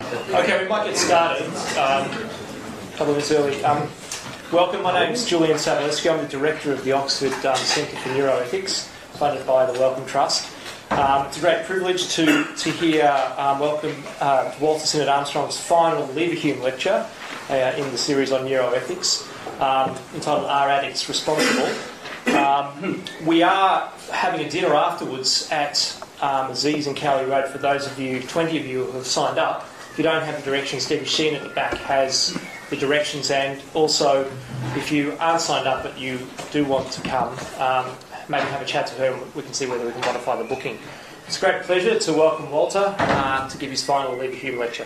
Okay, we might get started a couple of minutes early. Welcome, my name is Julian Savaleski. I'm the Director of the Oxford Centre for Neuroethics, funded by the Wellcome Trust. It's a great privilege to hear welcome Walter Sinnott-Armstrong's final Leverhulme lecture in the series on neuroethics, entitled Are Addicts Responsible? We are having a dinner afterwards at Aziz and Cowley Road for those of you, 20 of you who have signed up. If you don't have the directions, Debbie Sheen at the back has the directions, and also if you aren't signed up but you do want to come, maybe have a chat to her and we can see whether we can modify the booking. It's a great pleasure to welcome Walter to give his final Leverhulme lecture.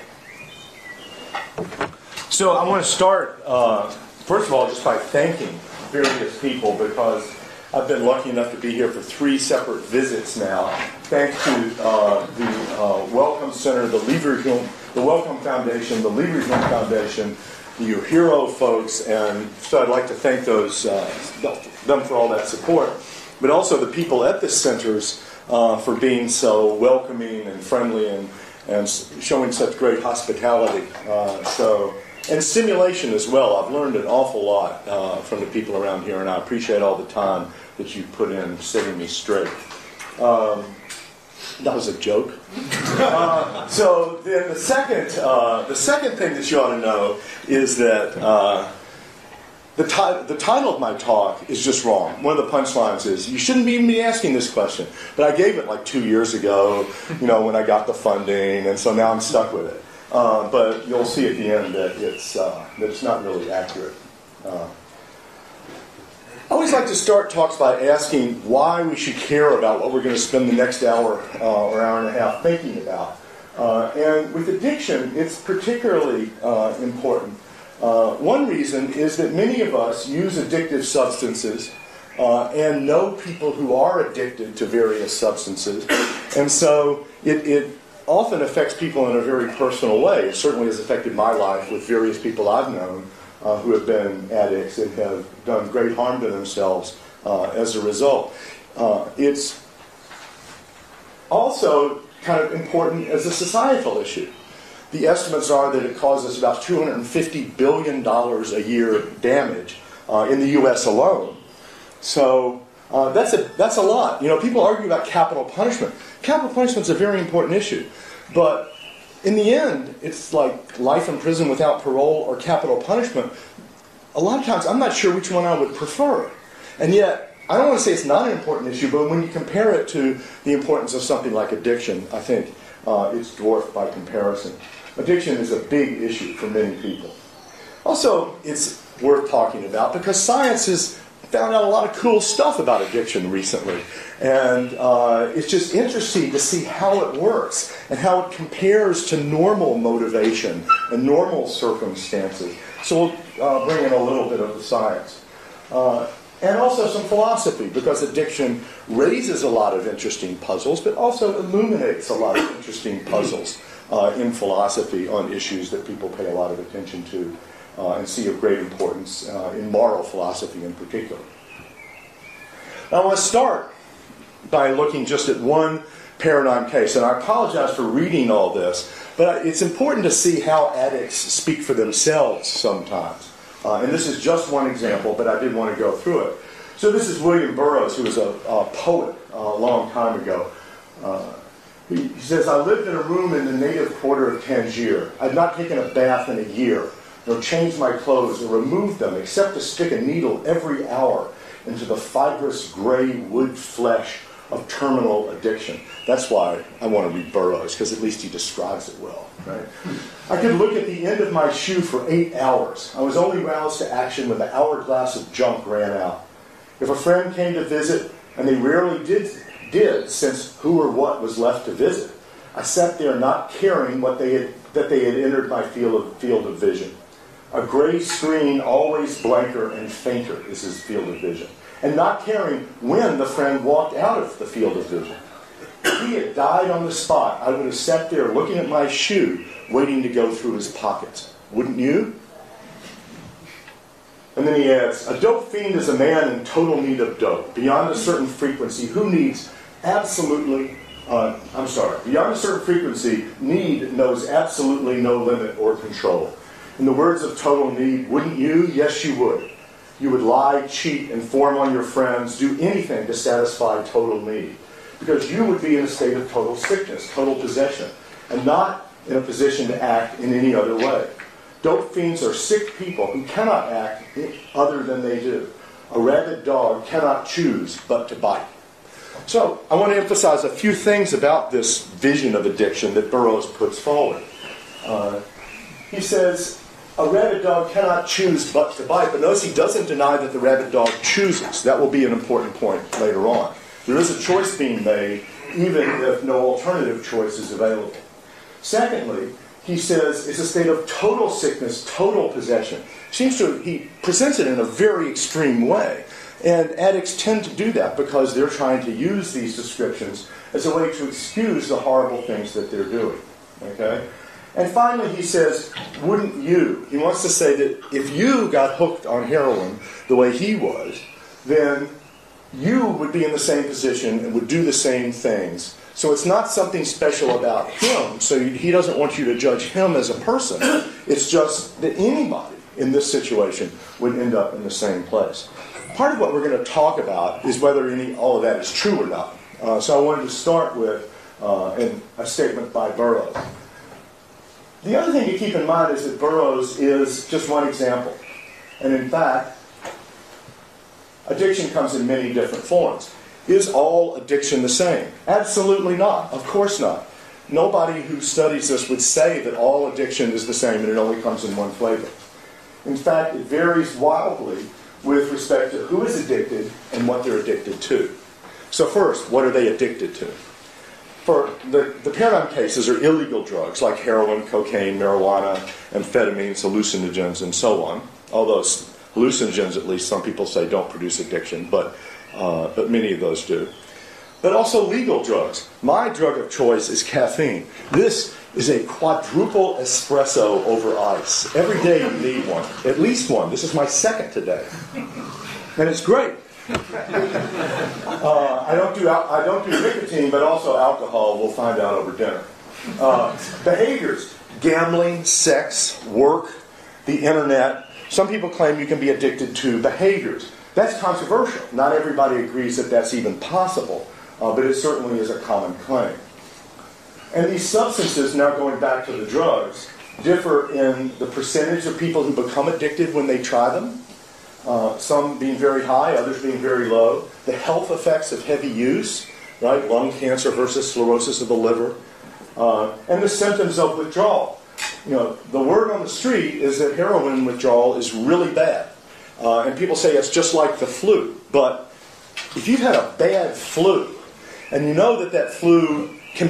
So I want to start, first of all, just by thanking various people, because I've been lucky enough to be here for 3 separate visits now, thanks to the Wellcome Center, the Leverhulme, the Wellcome Foundation, the Leverhulme Foundation, the UHERO folks, and so I'd like to thank them for all that support, but also the people at the centers for being so welcoming and friendly and showing such great hospitality. And stimulation as well. I've learned an awful lot from the people around here, and I appreciate all the time that you put in setting me straight. That was a joke. So then the second thing that you ought to know is that the title of my talk is just wrong. One of the punchlines is, you shouldn't even be asking this question. But I gave it like 2 years ago, when I got the funding, and so now I'm stuck with it. But you'll see at the end that it's not really accurate. I always like to start talks by asking why we should care about what we're going to spend the next hour or hour and a half thinking about. And with addiction, it's particularly important. One reason is that many of us use addictive substances and know people who are addicted to various substances. And so it often affects people in a very personal way. It certainly has affected my life with various people I've known who have been addicts and have done great harm to themselves as a result. It's also kind of important as a societal issue. The estimates are that it causes about $250 billion a year damage in the U.S. alone. So that's a lot. People argue about capital punishment. Capital punishment is a very important issue. But in the end, it's like life in prison without parole or capital punishment. A lot of times, I'm not sure which one I would prefer. And yet, I don't want to say it's not an important issue, but when you compare it to the importance of something like addiction, I think it's dwarfed by comparison. Addiction is a big issue for many people. Also, it's worth talking about because science has found out a lot of cool stuff about addiction recently. And it's just interesting to see how it works and how it compares to normal motivation and normal circumstances. So we'll bring in a little bit of the science. And also some philosophy, because addiction raises a lot of interesting puzzles, but also illuminates a lot of interesting puzzles in philosophy on issues that people pay a lot of attention to and see of great importance in moral philosophy in particular. Now, I want to start by looking just at one paradigm case, and I apologize for reading all this, but it's important to see how addicts speak for themselves sometimes. And this is just one example, but I did want to go through it. So this is William Burroughs, who was a poet a long time ago. He says, I lived in a room in the native quarter of Tangier. I'd not taken a bath in a year, nor changed my clothes, or removed them, except to stick a needle every hour into the fibrous gray wood flesh of terminal addiction. That's why I want to read Burroughs, because at least he describes it well. Right? I could look at the end of my shoe for 8 hours. I was only roused to action when the hourglass of junk ran out. If a friend came to visit, and they rarely did, since who or what was left to visit, I sat there not caring that they had entered my field of vision. A gray screen, always blanker and fainter, is his field of vision. And not caring when the friend walked out of the field of vision. If he had died on the spot, I would have sat there looking at my shoe, waiting to go through his pockets. Wouldn't you? And then he adds, a dope fiend is a man in total need of dope. Beyond a certain frequency, who needs absolutely beyond a certain frequency, need knows absolutely no limit or control. In the words of Total Need, wouldn't you? Yes, you would. You would lie, cheat, inform on your friends, do anything to satisfy total need. Because you would be in a state of total sickness, total possession, and not in a position to act in any other way. Dope fiends are sick people who cannot act other than they do. A rabid dog cannot choose but to bite. So, I want to emphasize a few things about this vision of addiction that Burroughs puts forward. He says, a rabid dog cannot choose but to bite, but notice he doesn't deny that the rabid dog chooses. That will be an important point later on. There is a choice being made, even if no alternative choice is available. Secondly, he says it's a state of total sickness, total possession. He presents it in a very extreme way. And addicts tend to do that because they're trying to use these descriptions as a way to excuse the horrible things that they're doing. Okay? And finally, he says, wouldn't you? He wants to say that if you got hooked on heroin the way he was, then you would be in the same position and would do the same things. So it's not something special about him, so he doesn't want you to judge him as a person. It's just that anybody in this situation would end up in the same place. Part of what we're going to talk about is whether all of that is true or not. So I wanted to start with a statement by Burroughs. The other thing to keep in mind is that Burroughs is just one example. And in fact, addiction comes in many different forms. Is all addiction the same? Absolutely not. Of course not. Nobody who studies this would say that all addiction is the same and it only comes in one flavor. In fact, it varies wildly with respect to who is addicted and what they're addicted to. So first, what are they addicted to? For the paradigm cases are illegal drugs like heroin, cocaine, marijuana, amphetamines, hallucinogens, and so on. Although hallucinogens, at least some people say, don't produce addiction, but many of those do. But also legal drugs. My drug of choice is caffeine. This is a quadruple espresso over ice. Every day you need one, at least one. This is my second today, and it's great. I don't do nicotine, but also alcohol. We'll find out over dinner. Behaviors: gambling, sex, work, the internet. Some people claim you can be addicted to behaviors. That's controversial. Not everybody agrees that that's even possible, but it certainly is a common claim. And these substances, now going back to the drugs, differ in the percentage of people who become addicted when they try them. Some being very high, others being very low. The health effects of heavy use, right? Lung cancer versus cirrhosis of the liver. And the symptoms of withdrawal. The word on the street is that heroin withdrawal is really bad. And people say it's just like the flu. But if you've had a bad flu, and you know that flu can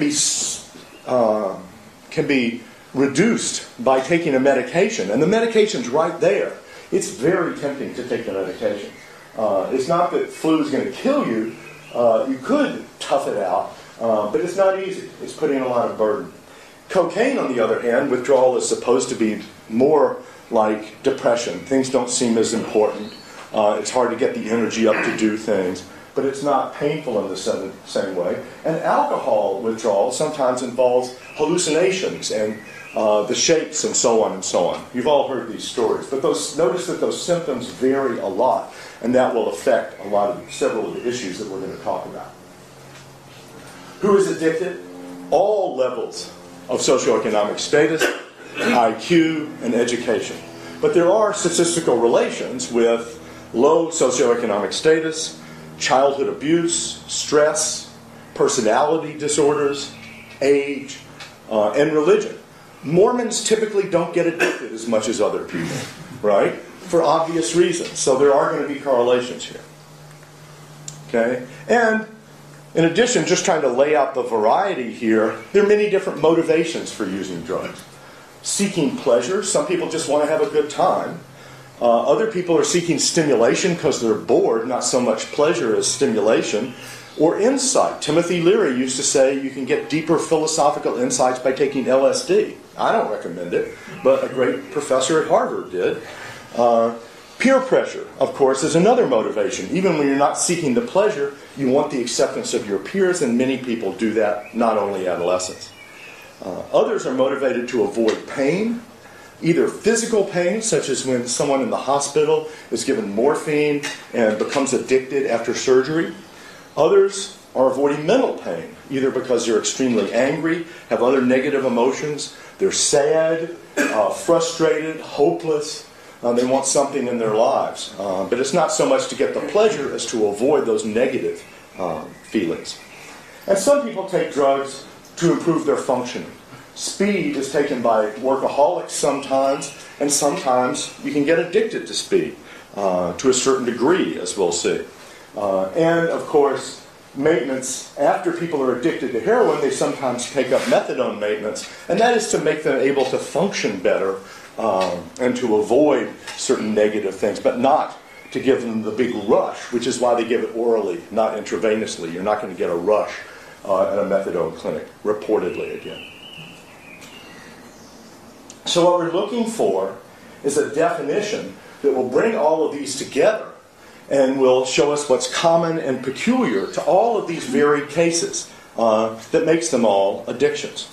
be reduced by taking a medication, and the medication's right there, it's very tempting to take the medication. It's not that flu is going to kill you. You could tough it out, but it's not easy. It's putting a lot of burden. Cocaine, on the other hand, withdrawal is supposed to be more like depression. Things don't seem as important. It's hard to get the energy up to do things, but it's not painful in the same way. And alcohol withdrawal sometimes involves hallucinations and the shakes and so on and so on. You've all heard these stories, but notice that those symptoms vary a lot, and that will affect several of the issues that we're going to talk about. Who is addicted? All levels of socioeconomic status, IQ, and education. But there are statistical relations with low socioeconomic status, childhood abuse, stress, personality disorders, age, and religion. Mormons typically don't get addicted as much as other people, right? For obvious reasons. So there are going to be correlations here. Okay? And in addition, just trying to lay out the variety here, there are many different motivations for using drugs. Seeking pleasure. Some people just want to have a good time. Other people are seeking stimulation because they're bored, not so much pleasure as stimulation. Or insight. Timothy Leary used to say you can get deeper philosophical insights by taking LSD. I don't recommend it, but a great professor at Harvard did. Peer pressure, of course, is another motivation. Even when you're not seeking the pleasure, you want the acceptance of your peers, and many people do that, not only adolescents. Others are motivated to avoid pain, either physical pain, such as when someone in the hospital is given morphine and becomes addicted after surgery. Others are avoiding mental pain, either because they're extremely angry, have other negative emotions, they're sad, frustrated, hopeless. They want something in their lives. But it's not so much to get the pleasure as to avoid those negative feelings. And some people take drugs to improve their functioning. Speed is taken by workaholics sometimes, and sometimes you can get addicted to speed to a certain degree, as we'll see. And, of course, maintenance, after people are addicted to heroin, they sometimes take up methadone maintenance, and that is to make them able to function better and to avoid certain negative things, but not to give them the big rush, which is why they give it orally, not intravenously. You're not going to get a rush at a methadone clinic, reportedly again. So what we're looking for is a definition that will bring all of these together and will show us what's common and peculiar to all of these varied cases that makes them all addictions.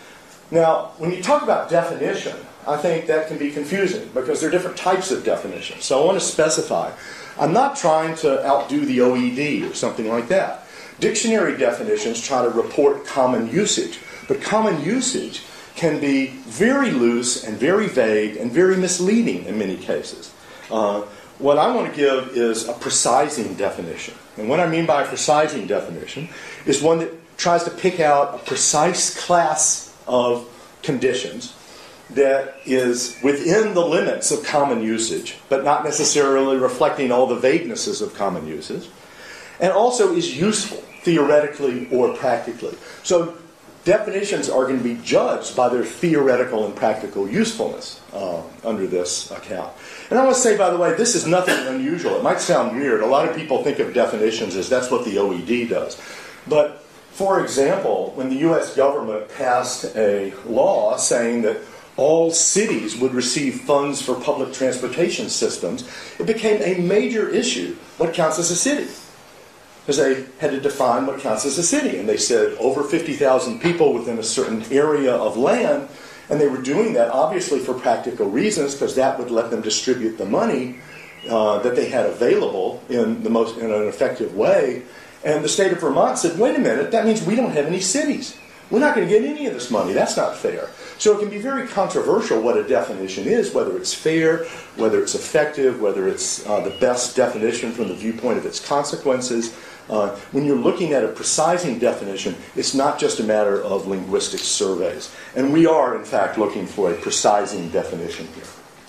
Now, when you talk about definition, I think that can be confusing because there are different types of definitions. So I want to specify. I'm not trying to outdo the OED or something like that. Dictionary definitions try to report common usage, but common usage can be very loose and very vague and very misleading in many cases. What I want to give is a precising definition. And what I mean by a precising definition is one that tries to pick out a precise class of conditions that is within the limits of common usage, but not necessarily reflecting all the vaguenesses of common usage, and also is useful theoretically or practically. So definitions are going to be judged by their theoretical and practical usefulness under this account. And I want to say, by the way, this is nothing unusual. It might sound weird. A lot of people think of definitions as that's what the OED does. But, for example, when the U.S. government passed a law saying that all cities would receive funds for public transportation systems, it became a major issue. What counts as a city? Because they had to define what counts as a city. And they said over 50,000 people within a certain area of land, and they were doing that obviously for practical reasons because that would let them distribute the money that they had available in an effective way. And the state of Vermont said, wait a minute, that means we don't have any cities. We're not going to get any of this money. That's not fair. So it can be very controversial what a definition is, whether it's fair, whether it's effective, whether it's the best definition from the viewpoint of its consequences. When you're looking at a precising definition, it's not just a matter of linguistic surveys. And we are, in fact, looking for a precising definition here.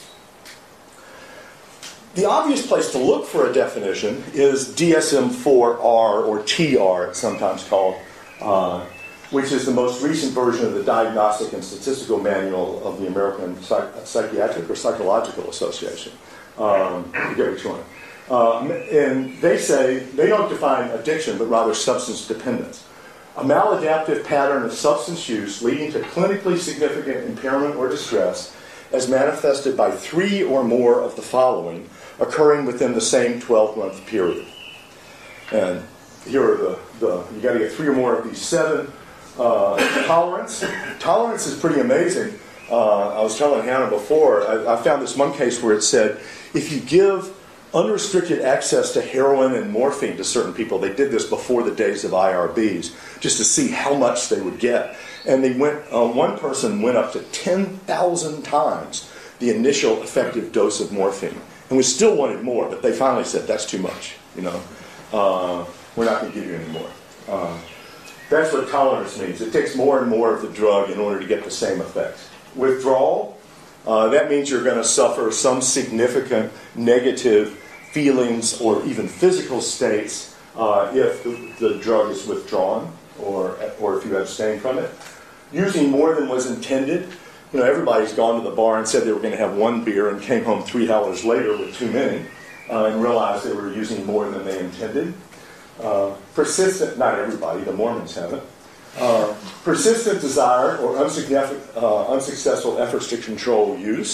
The obvious place to look for a definition is DSM-4R, or TR, it's sometimes called, which is the most recent version of the Diagnostic and Statistical Manual of the American Psychiatric or Psychological Association. I forget which one. And they say, they don't define addiction, but rather substance dependence. A maladaptive pattern of substance use leading to clinically significant impairment or distress as manifested by 3 or more of the following occurring within the same 12-month period. And here are you got to get 3 or more of these 7. Tolerance. Tolerance is pretty amazing. I was telling Hannah before, I found this one case where it said, if you give unrestricted access to heroin and morphine to certain people, they did this before the days of IRBs, just to see how much they would get. And they went, one person went up to 10,000 times the initial effective dose of morphine. And we still wanted more, but they finally said, that's too much. We're not going to give you any more. That's what tolerance means. It takes more and more of the drug in order to get the same effects. Withdrawal, that means you're going to suffer some significant negative feelings or even physical states if the drug is withdrawn or if you abstain from it. Using more than was intended. Everybody's gone to the bar and said they were going to have 1 beer and came home 3 hours later with too many and realized they were using more than they intended. Persistent, not everybody, the Mormons haven't. Persistent desire or unsuccessful efforts to control use.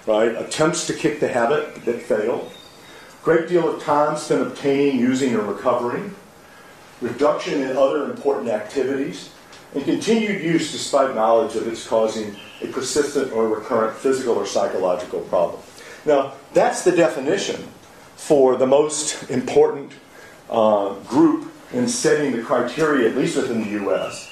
right? Attempts to kick the habit that fail. Great deal of time spent obtaining, using, or recovering. Reduction in other important activities. And continued use despite knowledge of it's causing a persistent or recurrent physical or psychological problem. Now, that's the definition for the most important group in setting the criteria, at least within the U.S.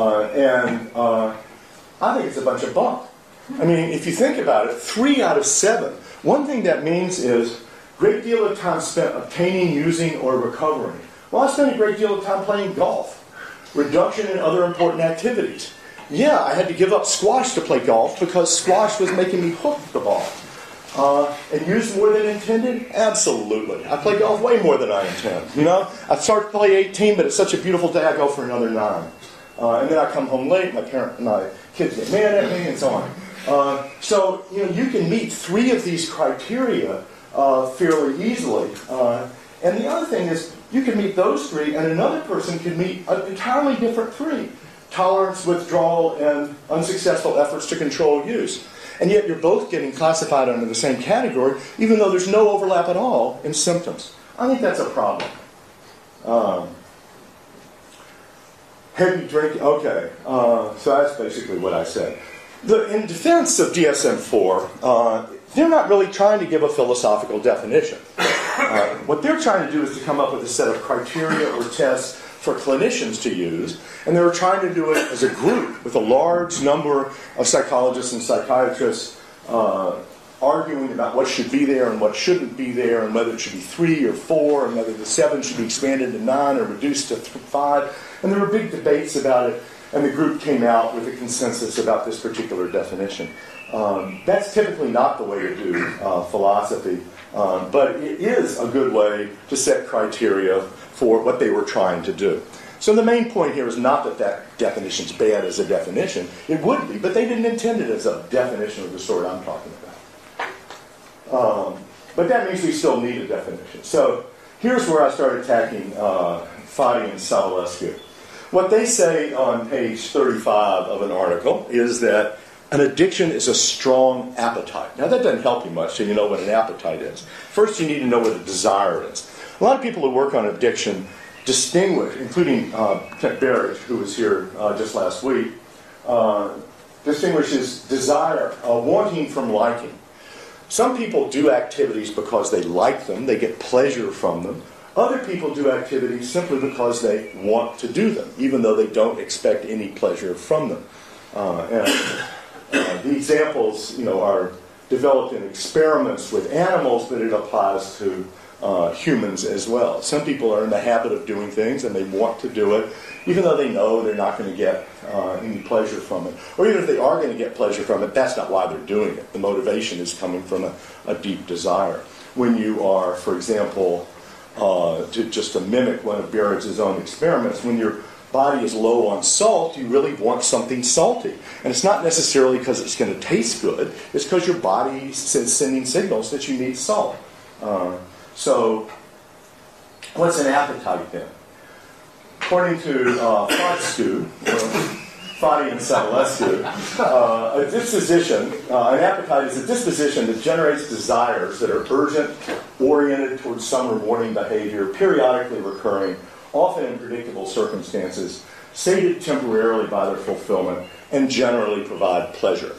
I think it's a bunch of bunk. I mean, if you think about it, 3 out of 7. One thing that means is great deal of time spent obtaining, using, or recovering. Well, I spent a great deal of time playing golf. Reduction in other important activities. Yeah, I had to give up squash to play golf because squash was making me hook the ball. And use more than intended? Absolutely. I play golf way more than I intend. You know, I start to play 18, but it's such a beautiful day, I go for another 9. And then I come home late, my kids get mad at me, and so on. So, you know, you can meet 3 of these criteria fairly easily. And the other thing is, you can meet those 3, and another person can meet an entirely different 3. Tolerance, withdrawal, and unsuccessful efforts to control use. And yet you're both getting classified under the same category, even though there's no overlap at all in symptoms. I think that's a problem. Heavy drinking, okay. So that's basically what I said. In defense of DSM-4, they're not really trying to give a philosophical definition. What they're trying to do is to come up with a set of criteria or tests for clinicians to use, and they were trying to do it as a group with a large number of psychologists and psychiatrists arguing about what should be there and what shouldn't be there, and whether it should be 3 or 4, and whether the 7 should be expanded to 9 or reduced to 5. And there were big debates about it, and the group came out with a consensus about this particular definition. That's typically not the way to do philosophy, but it is a good way to set criteria for what they were trying to do. So the main point here is not that that definition's bad as a definition. It would be, but they didn't intend it as a definition of the sort I'm talking about. But that means we still need a definition. So here's where I start attacking Fadi and Sobolescu. What they say on page 35 of an article is that an addiction is a strong appetite. Now, that doesn't help you much, so you know what an appetite is. First, you need to know what a desire is. A lot of people who work on addiction distinguish, including Kent Berridge, who was here just last week, distinguishes desire, wanting from liking. Some people do activities because they like them, they get pleasure from them. Other people do activities simply because they want to do them, even though they don't expect any pleasure from them. The examples, are developed in experiments with animals, but it applies to humans as well. Some people are in the habit of doing things and they want to do it, even though they know they're not going to get any pleasure from it. Or even if they are going to get pleasure from it, that's not why they're doing it. The motivation is coming from a deep desire. When you are, for example, to mimic one of Berridge's own experiments, when your body is low on salt, you really want something salty. And it's not necessarily because it's going to taste good, it's because your body is sending signals that you need salt. So, what's an appetite then? According to Fadi and Sobolescu, a disposition, an appetite is a disposition that generates desires that are urgent, oriented towards some rewarding behavior, periodically recurring, often in predictable circumstances, sated temporarily by their fulfillment, and generally provide pleasure.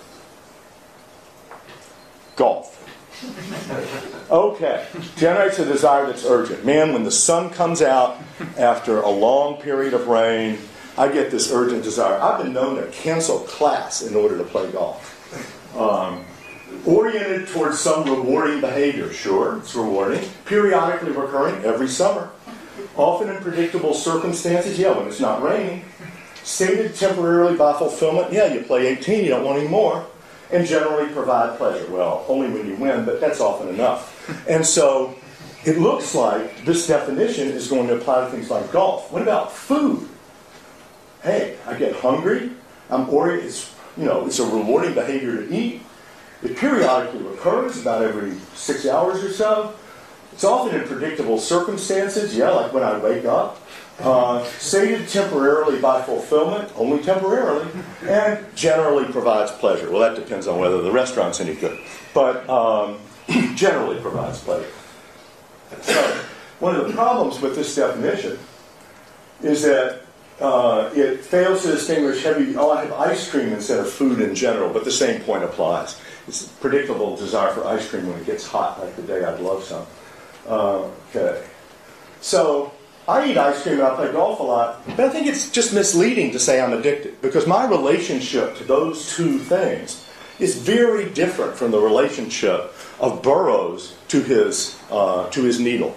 Golf. Okay, generates a desire that's urgent. Man, when the sun comes out after a long period of rain, I get this urgent desire. I've been known to cancel class in order to play golf. Oriented towards some rewarding behavior. Sure, it's rewarding. Periodically recurring every summer. Often in predictable circumstances. Yeah, when it's not raining. Sated temporarily by fulfillment. Yeah, you play 18, you don't want any more. And generally provide pleasure. Well, only when you win, but that's often enough. And so it looks like this definition is going to apply to things like golf. What about food? Hey, I get hungry. It's a rewarding behavior to eat. It periodically recurs about every 6 hours or so. It's often in predictable circumstances. Yeah, like when I wake up. sated temporarily by fulfillment, only temporarily, and generally provides pleasure. Well, that depends on whether the restaurant's any good, but generally provides pleasure. So, one of the problems with this definition is that it fails to distinguish I have ice cream instead of food in general, but the same point applies. It's a predictable desire for ice cream when it gets hot, like the day I'd love some. Okay. So, I eat ice cream and I play golf a lot, but I think it's just misleading to say I'm addicted, because my relationship to those two things is very different from the relationship of Burroughs to his needle.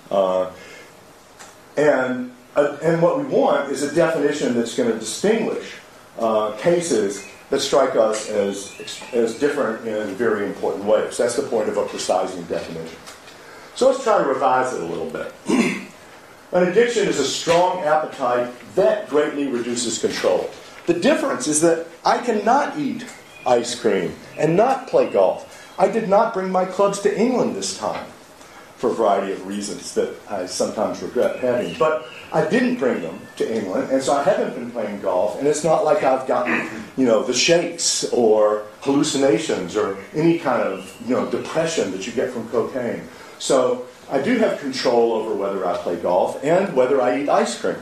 And what we want is a definition that's going to distinguish cases that strike us as different in very important ways. That's the point of a precising definition. So let's try to revise it a little bit. An addiction is a strong appetite that greatly reduces control. The difference is that I cannot eat ice cream and not play golf. I did not bring my clubs to England this time, for a variety of reasons that I sometimes regret having. But I didn't bring them to England, and so I haven't been playing golf, and it's not like I've gotten, the shakes or hallucinations or any kind of, depression that you get from cocaine. So I do have control over whether I play golf and whether I eat ice cream.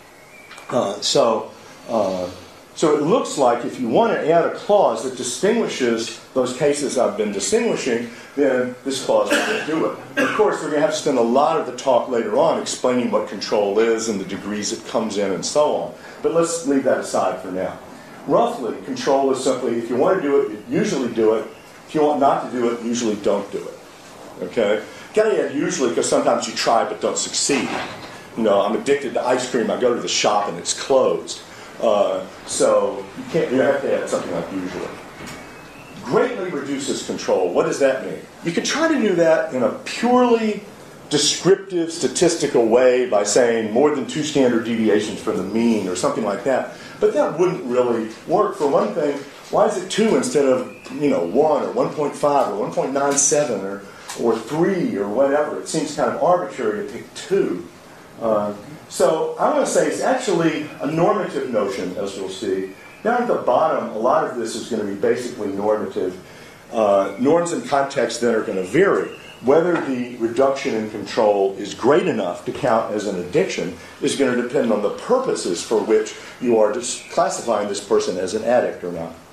So it looks like if you want to add a clause that distinguishes those cases I've been distinguishing, then this clause will do it. Of course, we're going to have to spend a lot of the talk later on explaining what control is and the degrees it comes in and so on. But let's leave that aside for now. Roughly, control is simply, if you want to do it, you usually do it. If you want not to do it, usually don't do it. Okay? Got to add usually because sometimes you try but don't succeed. I'm addicted to ice cream. I go to the shop and it's closed. So you have to add something like usually. Greatly reduces control. What does that mean? You could try to do that in a purely descriptive, statistical way by saying more than 2 standard deviations from the mean or something like that. But that wouldn't really work. For one thing, why is it 2 instead of 1 or 1.5 or 1.97 or 3 or whatever? It seems kind of arbitrary to pick 2. So I want to say it's actually a normative notion, as you'll see. Down at the bottom, a lot of this is going to be basically normative. Norms and context then are going to vary. Whether the reduction in control is great enough to count as an addiction is going to depend on the purposes for which you are classifying this person as an addict or not.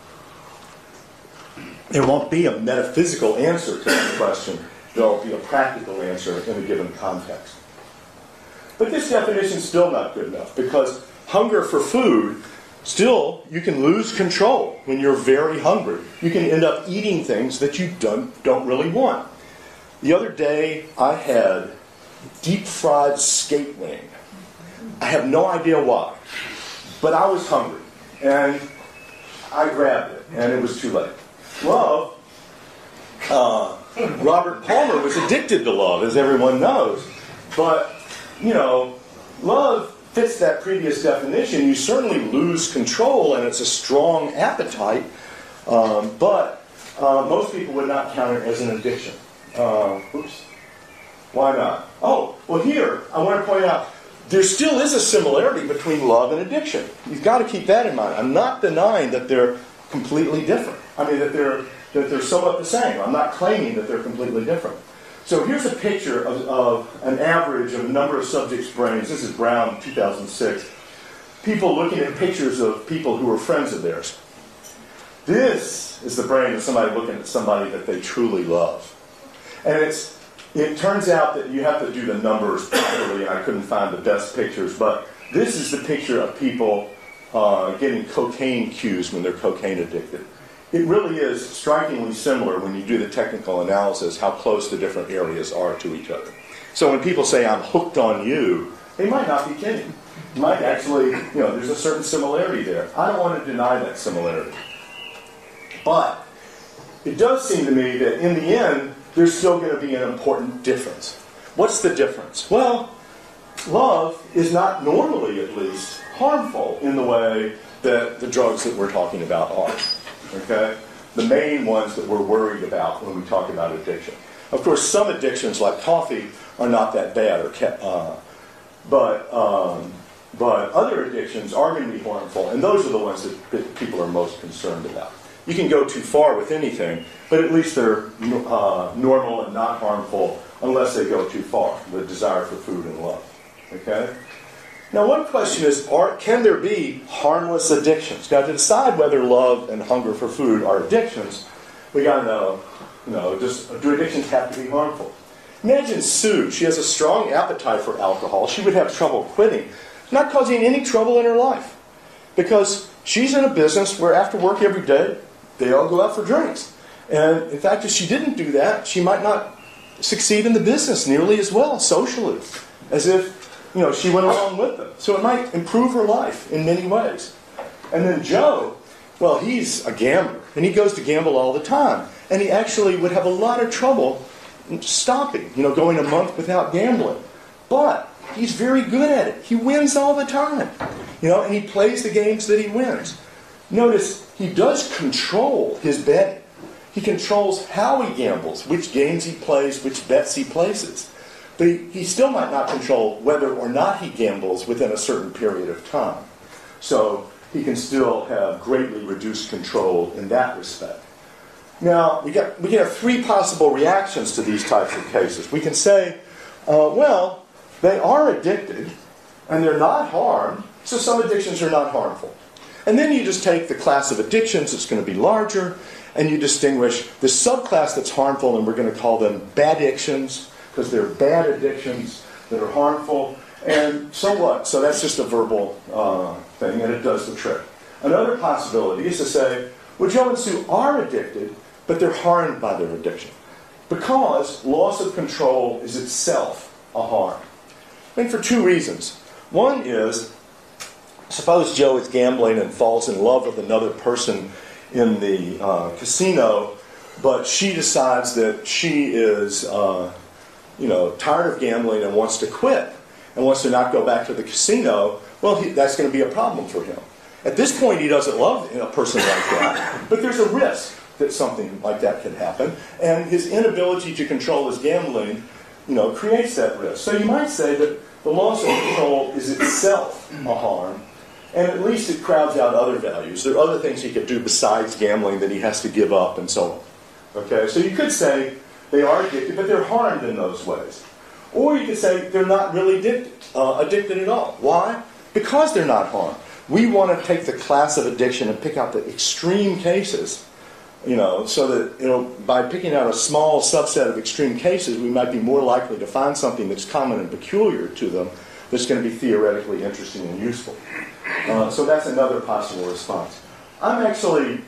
There won't be a metaphysical answer to that question. There will be a practical answer in a given context. But this definition is still not good enough, because hunger for food, still, you can lose control when you're very hungry. You can end up eating things that you don't really want. The other day, I had deep-fried skate wing. I have no idea why, but I was hungry, and I grabbed it, and it was too late. Love, Robert Palmer was addicted to love, as everyone knows, but love fits that previous definition. You certainly lose control, and it's a strong appetite, but most people would not count it as an addiction. Oops. Why not? Oh, well here, I want to point out, there still is a similarity between love and addiction. You've got to keep that in mind. I'm not denying that they're completely different. I mean, that they're somewhat the same. I'm not claiming that they're completely different. So here's a picture of an average of a number of subjects' brains. This is Brown, 2006. People looking at pictures of people who were friends of theirs. This is the brain of somebody looking at somebody that they truly love. And it turns out that you have to do the numbers properly, and I couldn't find the best pictures, but this is the picture of people getting cocaine cues when they're cocaine addicted. It really is strikingly similar when you do the technical analysis how close the different areas are to each other. So when people say, I'm hooked on you, they might not be kidding. You might actually, there's a certain similarity there. I don't want to deny that similarity. But it does seem to me that in the end, there's still going to be an important difference. What's the difference? Well, love is not normally, at least, harmful in the way that the drugs that we're talking about are. Okay? The main ones that we're worried about when we talk about addiction. Of course, some addictions like coffee are not that bad, or But other addictions are going to be harmful, and those are the ones that people are most concerned about. You can go too far with anything, but at least they're normal and not harmful unless they go too far, the desire for food and love. Okay? Now, one question is, can there be harmless addictions? Now, to decide whether love and hunger for food are addictions, we got to know, do addictions have to be harmful? Imagine Sue. She has a strong appetite for alcohol. She would have trouble quitting, not causing any trouble in her life, because she's in a business where after work every day, they all go out for drinks. And in fact, if she didn't do that, she might not succeed in the business nearly as well socially as if she went along with them. So it might improve her life in many ways. And then Joe, well, he's a gambler, and he goes to gamble all the time. And he actually would have a lot of trouble stopping, going a month without gambling. But he's very good at it. He wins all the time, and he plays the games that he wins. Notice, he does control his betting. He controls how he gambles, which games he plays, which bets he places. But he still might not control whether or not he gambles within a certain period of time. So he can still have greatly reduced control in that respect. Now, we can have three possible reactions to these types of cases. We can say, well, they are addicted, and they're not harmed, so some addictions are not harmful. And then you just take the class of addictions that's going to be larger, and you distinguish the subclass that's harmful, and we're going to call them bad addictions, because they're bad addictions that are harmful. And so what? So that's just a verbal thing, and it does the trick. Another possibility is to say, well, Joe and Sue are addicted, but they're harmed by their addiction, because loss of control is itself a harm. And for two reasons. One is, suppose Joe is gambling and falls in love with another person in the casino, but she decides that she is tired of gambling and wants to quit and wants to not go back to the casino. Well, that's going to be a problem for him. At this point, he doesn't love a person like that, but there's a risk that something like that could happen, and his inability to control his gambling creates that risk. So you might say that the loss of control is itself a harm, and at least it crowds out other values. There are other things he could do besides gambling that he has to give up and so on. Okay, so you could say they are addicted, but they're harmed in those ways. Or you could say they're not really addicted at all. Why? Because they're not harmed. We want to take the class of addiction and pick out the extreme cases, so that, by picking out a small subset of extreme cases, we might be more likely to find something that's common and peculiar to them that's going to be theoretically interesting and useful. So that's another possible response. I'm actually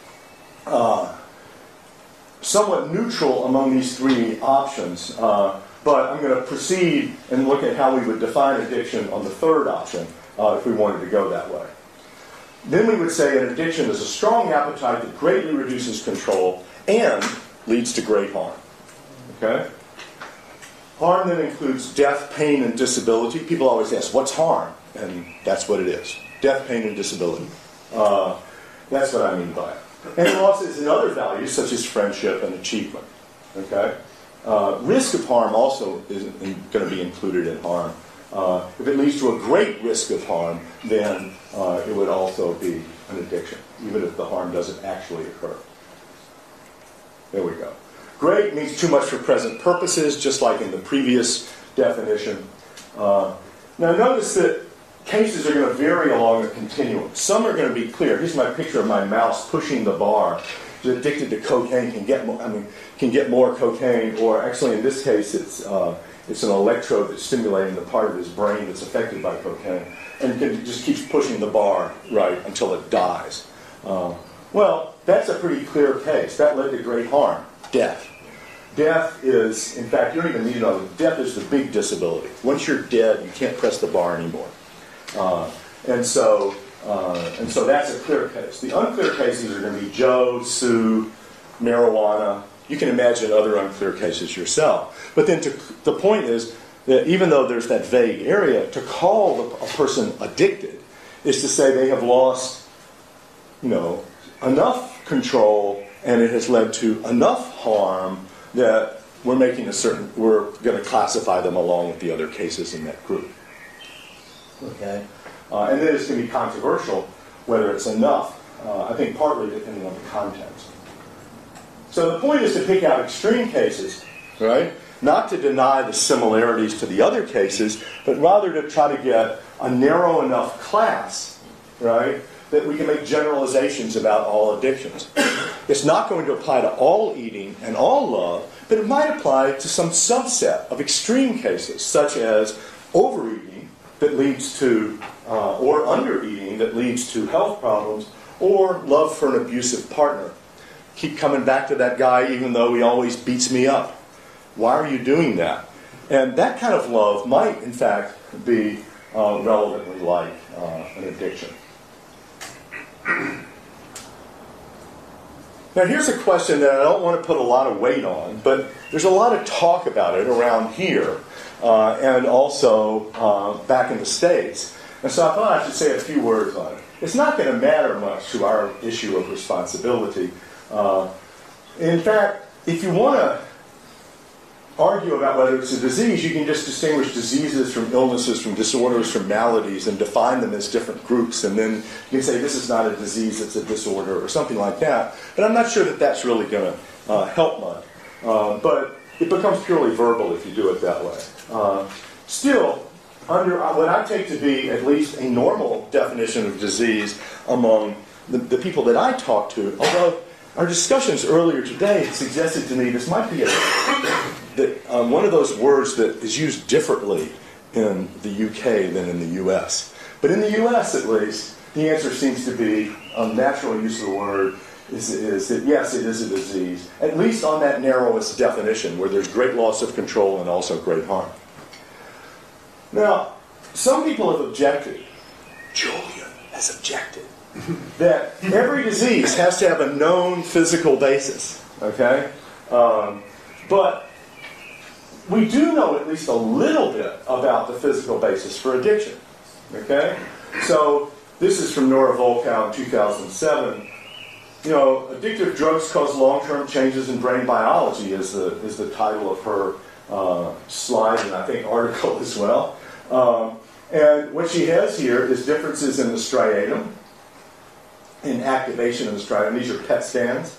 somewhat neutral among these three options, but I'm going to proceed and look at how we would define addiction on the third option if we wanted to go that way. Then we would say an addiction is a strong appetite that greatly reduces control and leads to great harm. Okay? Harm then includes death, pain, and disability. People always ask, what's harm? And that's what it is. Death, pain, and disability. That's what I mean by it. And losses in other values, such as friendship and achievement. Okay? Risk of harm also is going to be included in harm. If it leads to a great risk of harm, then it would also be an addiction, even if the harm doesn't actually occur. There we go. Great means too much for present purposes, just like in the previous definition. Now notice that cases are going to vary along a continuum. Some are going to be clear. Here's my picture of my mouse pushing the bar. Who's addicted to cocaine can get more cocaine, or actually in this case it's an electrode that's stimulating the part of his brain that's affected by cocaine, and just keeps pushing the bar right until it dies. Well, that's a pretty clear case. That led to great harm. Death. Death is, in fact, you don't even need to know, death is the big disability. Once you're dead, you can't press the bar anymore. And so that's a clear case. The unclear cases are going to be Joe, Sue, marijuana. You can imagine other unclear cases yourself. But then the point is that even though there's that vague area, to call a person addicted is to say they have lost, enough control, and it has led to enough harm that we're going to classify them along with the other cases in that group. Okay? And then it's going to be controversial whether it's enough, I think partly depending on the context. So the point is to pick out extreme cases, right? Not to deny the similarities to the other cases, but rather to try to get a narrow enough class, right, that we can make generalizations about all addictions. It's not going to apply to all eating and all love, but it might apply to some subset of extreme cases, such as overeating that leads to, or undereating that leads to health problems, or love for an abusive partner. Keep coming back to that guy even though he always beats me up. Why are you doing that? And that kind of love might, in fact, be relevantly like an addiction. Now here's a question that I don't want to put a lot of weight on, but there's a lot of talk about it around here and also back in the States. And so I thought I should say a few words on it. It's not going to matter much to our issue of responsibility. In fact, if you want to argue about whether it's a disease, you can just distinguish diseases from illnesses, from disorders, from maladies, and define them as different groups. And then you can say this is not a disease, it's a disorder, or something like that. But I'm not sure that that's really going to help much. But it becomes purely verbal if you do it that way. Still, under what I take to be at least a normal definition of disease among the people that I talk to, although our discussions earlier today suggested to me this might be one of those words that is used differently in the UK than in the US. But in the US, at least, the answer seems to be, natural use of the word, is that yes, it is a disease, at least on that narrowest definition, where there's great loss of control and also great harm. Now, some people have objected, Julian has objected, that every disease has to have a known physical basis, okay? But we do know at least a little bit about the physical basis for addiction, okay? So this is from Nora Volkow in 2007. You know, addictive drugs cause long-term changes in brain biology is the title of her slide and I think article as well. And what she has here is differences in the striatum, in activation of the striatum. These are PET scans.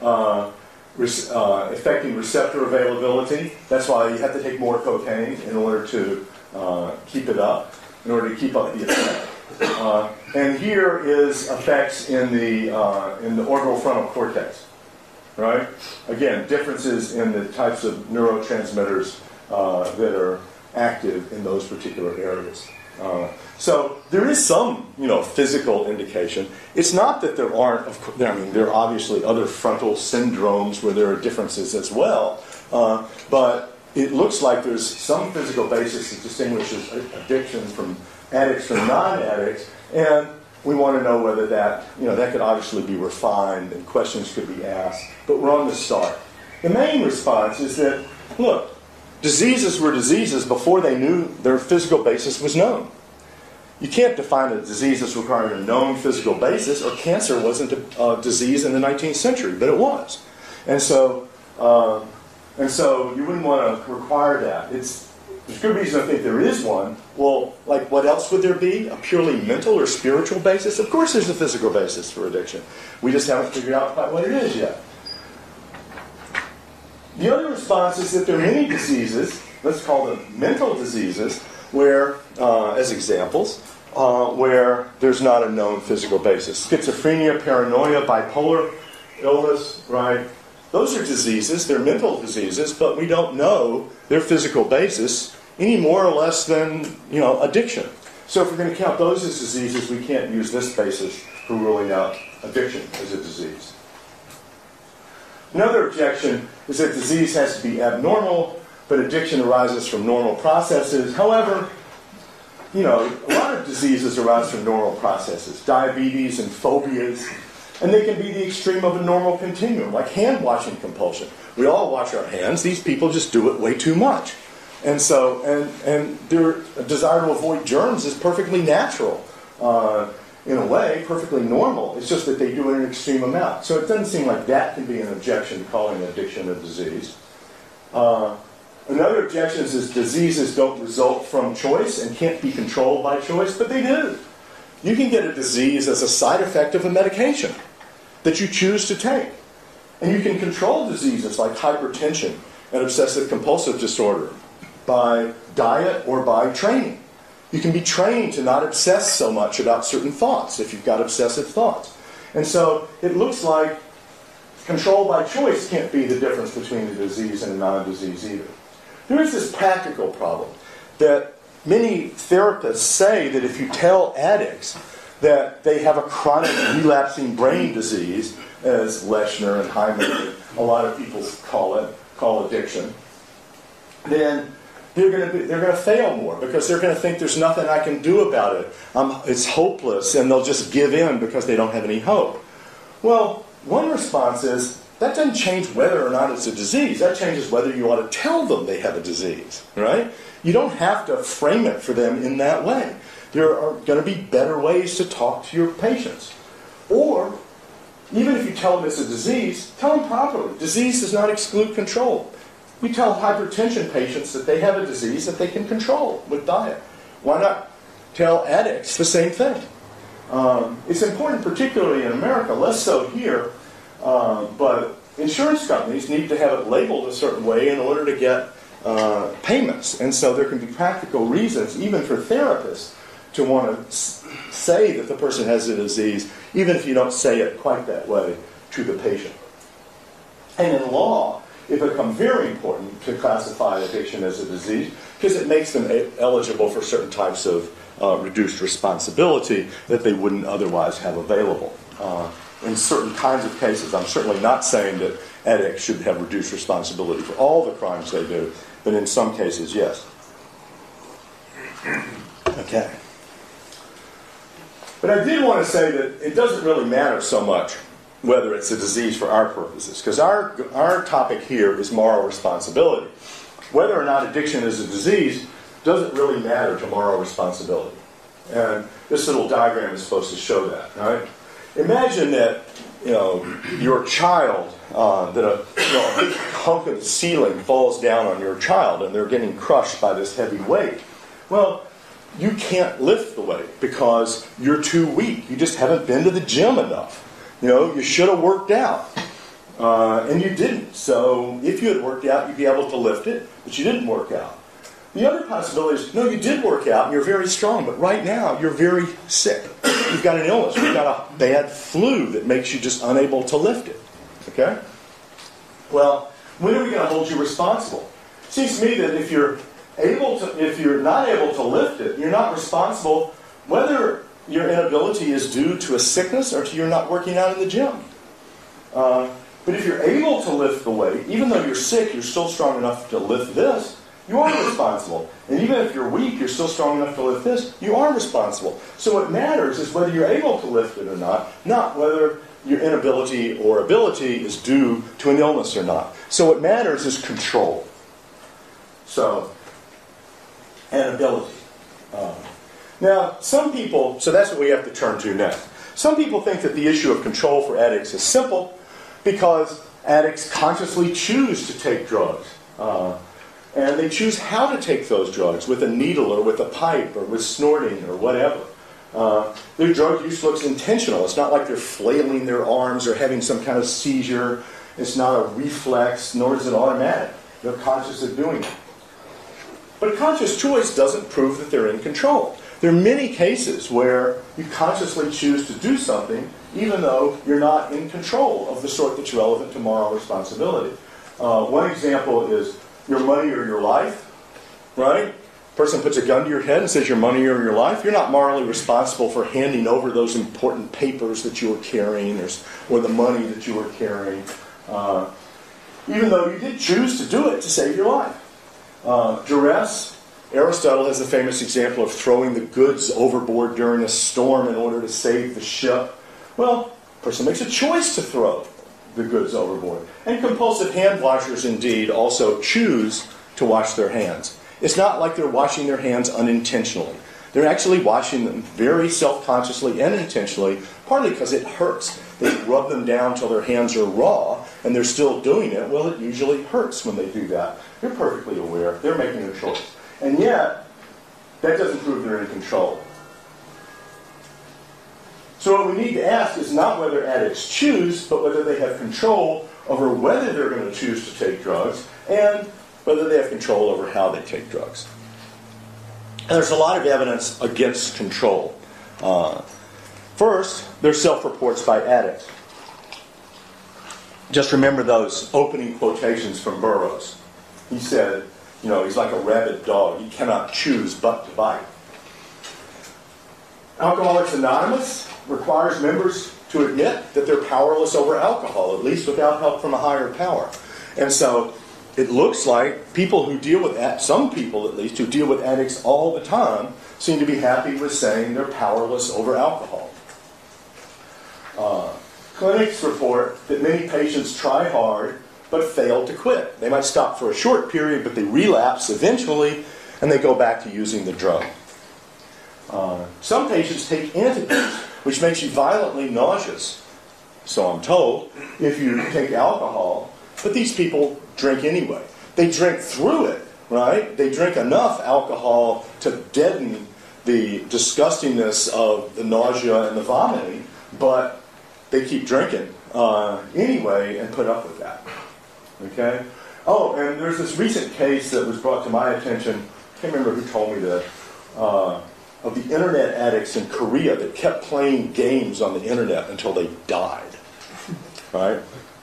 Affecting receptor availability. That's why you have to take more cocaine in order to keep it up, in order to keep up the effect. And here is effects in the orbitofrontal cortex, right? Again, differences in the types of neurotransmitters that are active in those particular areas. So there is some, physical indication. It's not that there aren't. There are obviously other frontal syndromes where there are differences as well. But it looks like there's some physical basis that distinguishes addiction from addicts from non-addicts, and we want to know whether that, that could obviously be refined and questions could be asked. But we're on the start. The main response is that, look, diseases were diseases before they knew their physical basis was known. You can't define a disease as requiring a known physical basis, or cancer wasn't a disease in the 19th century, but it was. And so you wouldn't want to require that. There's good reason to think there is one. Well, like what else would there be? A purely mental or spiritual basis? Of course there's a physical basis for addiction. We just haven't figured out quite what it is yet. The other response is that there are many diseases, let's call them mental diseases, where, as examples, where there's not a known physical basis. Schizophrenia, paranoia, bipolar illness, right? Those are diseases, they're mental diseases, but we don't know their physical basis any more or less than, addiction. So if we're going to count those as diseases, we can't use this basis for ruling out addiction as a disease. Another objection is that disease has to be abnormal, but addiction arises from normal processes. However, a lot of diseases arise from normal processes, diabetes and phobias, and they can be the extreme of a normal continuum, like hand-washing compulsion. We all wash our hands. These people just do it way too much. And so, and their desire to avoid germs is perfectly natural. In a way, perfectly normal. It's just that they do it in an extreme amount. So it doesn't seem like that can be an objection to calling addiction a disease. Another objection is diseases don't result from choice and can't be controlled by choice, but they do. You can get a disease as a side effect of a medication that you choose to take. And you can control diseases like hypertension and obsessive compulsive disorder by diet or by training. You can be trained to not obsess so much about certain thoughts if you've got obsessive thoughts. And so it looks like control by choice can't be the difference between a disease and a non-disease either. There is this practical problem that many therapists say that if you tell addicts that they have a chronic relapsing brain disease, as Leshner and Hyman, a lot of people call addiction, then they're going to fail more because they're going to think there's nothing I can do about it. It's hopeless, and they'll just give in because they don't have any hope. Well, one response is that doesn't change whether or not it's a disease. That changes whether you ought to tell them they have a disease, right? You don't have to frame it for them in that way. There are going to be better ways to talk to your patients. Or, even if you tell them it's a disease, tell them properly. Disease does not exclude control. You tell hypertension patients that they have a disease that they can control with diet. Why not tell addicts the same thing? It's important, particularly in America, less so here, but insurance companies need to have it labeled a certain way in order to get payments. And so there can be practical reasons, even for therapists, to want to say that the person has a disease, even if you don't say it quite that way to the patient. And in law, it becomes very important to classify addiction as a disease because it makes them eligible for certain types of reduced responsibility that they wouldn't otherwise have available. In certain kinds of cases, I'm certainly not saying that addicts should have reduced responsibility for all the crimes they do, but in some cases, yes. Okay. But I did want to say that it doesn't really matter so much whether it's a disease for our purposes, because our topic here is moral responsibility. Whether or not addiction is a disease doesn't really matter to moral responsibility. And this little diagram is supposed to show that, right? Imagine that, your child, that a big hunk of the ceiling falls down on your child and they're getting crushed by this heavy weight. Well, you can't lift the weight because you're too weak. You just haven't been to the gym enough. You should have worked out. And you didn't. So if you had worked out, you'd be able to lift it, but you didn't work out. The other possibility is, no, you did work out and you're very strong, but right now you're very sick. You've got an illness. You've got a bad flu that makes you just unable to lift it. Okay? Well, when are we going to hold you responsible? It seems to me that if you're not able to lift it, you're not responsible whether your inability is due to a sickness or to your not working out in the gym. But if you're able to lift the weight, even though you're sick, you're still strong enough to lift this, you are responsible. And even if you're weak, you're still strong enough to lift this, you are responsible. So what matters is whether you're able to lift it or not whether your inability or ability is due to an illness or not. So what matters is control. And ability. Now, some people, so that's what we have to turn to next. Some people think that the issue of control for addicts is simple because addicts consciously choose to take drugs. And they choose how to take those drugs, with a needle or with a pipe or with snorting or whatever. Their drug use looks intentional. It's not like they're flailing their arms or having some kind of seizure. It's not a reflex, nor is it automatic. They're conscious of doing it. But conscious choice doesn't prove that they're in control. There are many cases where you consciously choose to do something even though you're not in control of the sort that's relevant to moral responsibility. One example is your money or your life, right? Person puts a gun to your head and says your money or your life. You're not morally responsible for handing over those important papers that you were carrying or the money that you were carrying, even though you did choose to do it to save your life. Duress. Aristotle has a famous example of throwing the goods overboard during a storm in order to save the ship. Well, a person makes a choice to throw the goods overboard. And compulsive hand washers, indeed, also choose to wash their hands. It's not like they're washing their hands unintentionally. They're actually washing them very self-consciously and intentionally, partly because it hurts. They rub them down till their hands are raw, and they're still doing it, well, it usually hurts when they do that. They're perfectly aware. They're making a choice. And yet, that doesn't prove they're in control. So what we need to ask is not whether addicts choose, but whether they have control over whether they're going to choose to take drugs and whether they have control over how they take drugs. And there's a lot of evidence against control. First, there's self-reports by addicts. Just remember those opening quotations from Burroughs. He said, you know, he's like a rabid dog. He cannot choose but to bite. Alcoholics Anonymous requires members to admit that they're powerless over alcohol, at least without help from a higher power. And so it looks like people who deal with, some people at least, who deal with addicts all the time seem to be happy with saying they're powerless over alcohol. Clinics report that many patients try hard but fail to quit. They might stop for a short period, but they relapse eventually, and they go back to using the drug. Some patients take antidotes, which makes you violently nauseous, so I'm told, if you take alcohol. But these people drink anyway. They drink through it, right? They drink enough alcohol to deaden the disgustingness of the nausea and the vomiting, but they keep drinking anyway and put up with that. Okay? Oh, and there's this recent case that was brought to my attention. I can't remember who told me that. Of the internet addicts in Korea that kept playing games on the internet until they died. Right?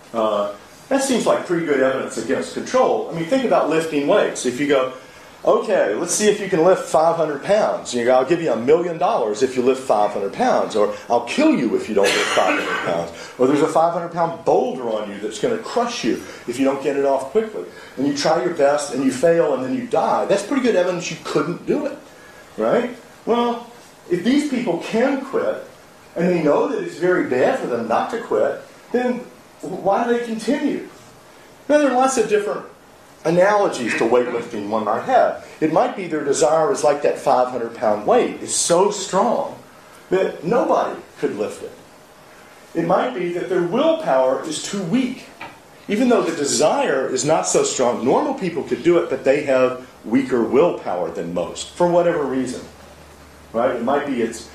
That seems like pretty good evidence against control. I mean, think about lifting weights. If you go, okay, let's see if you can lift 500 pounds. You go, I'll give you $1 million if you lift 500 pounds. Or I'll kill you if you don't lift 500 pounds. Or there's a 500-pound boulder on you that's going to crush you if you don't get it off quickly. And you try your best and you fail and then you die. That's pretty good evidence you couldn't do it. Right? Well, if these people can quit, and they know that it's very bad for them not to quit, then why do they continue? Now, there are lots of different analogies to weightlifting one might have. It might be their desire is like that 500-pound weight is so strong that nobody could lift it. It might be that their willpower is too weak. Even though the desire is not so strong, normal people could do it, but they have weaker willpower than most, for whatever reason. Right? It might be it's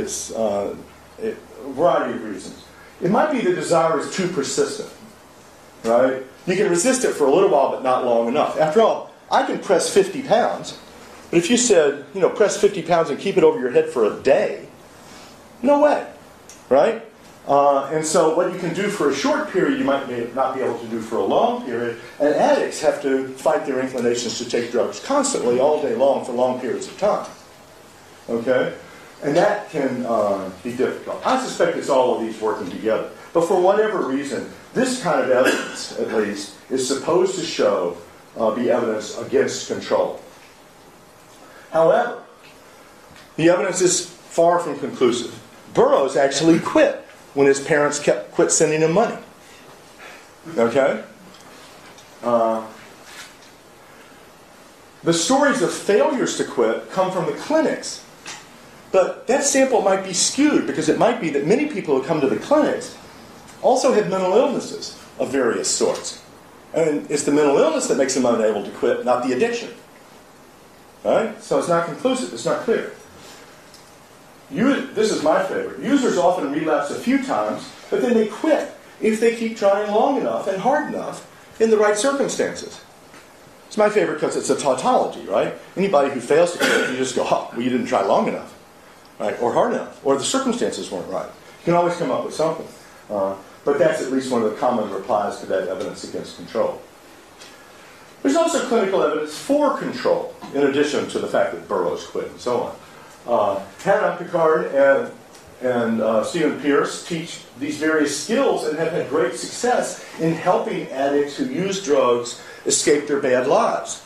a variety of reasons. It might be the desire is too persistent. Right? You can resist it for a little while, but not long enough. After all, I can press 50 pounds, but if you said, you know, press 50 pounds and keep it over your head for a day, no way. Right? And so what you can do for a short period, you might not be able to do for a long period. And addicts have to fight their inclinations to take drugs constantly, all day long, for long periods of time. Okay? And that can be difficult. I suspect it's all of these working together. But for whatever reason, this kind of evidence, at least, is supposed to show, be evidence against control. However, the evidence is far from conclusive. Burroughs actually quit when his parents quit sending him money. Okay? The stories of failures to quit come from the clinics. But that sample might be skewed because it might be that many people who come to the clinics also have mental illnesses of various sorts. And it's the mental illness that makes them unable to quit, not the addiction. Right? So it's not conclusive. It's not clear. This is my favorite. Users often relapse a few times, but then they quit if they keep trying long enough and hard enough in the right circumstances. It's my favorite because it's a tautology, right? Anybody who fails to quit, you just go, oh, well, you didn't try long enough, right? Or hard enough, or the circumstances weren't right. You can always come up with something. But that's at least one of the common replies to that evidence against control. There's also clinical evidence for control, in addition to the fact that Burroughs quit and so on. Hannah Picard and Stephen Pierce teach these various skills and have had great success in helping addicts who use drugs escape their bad lives.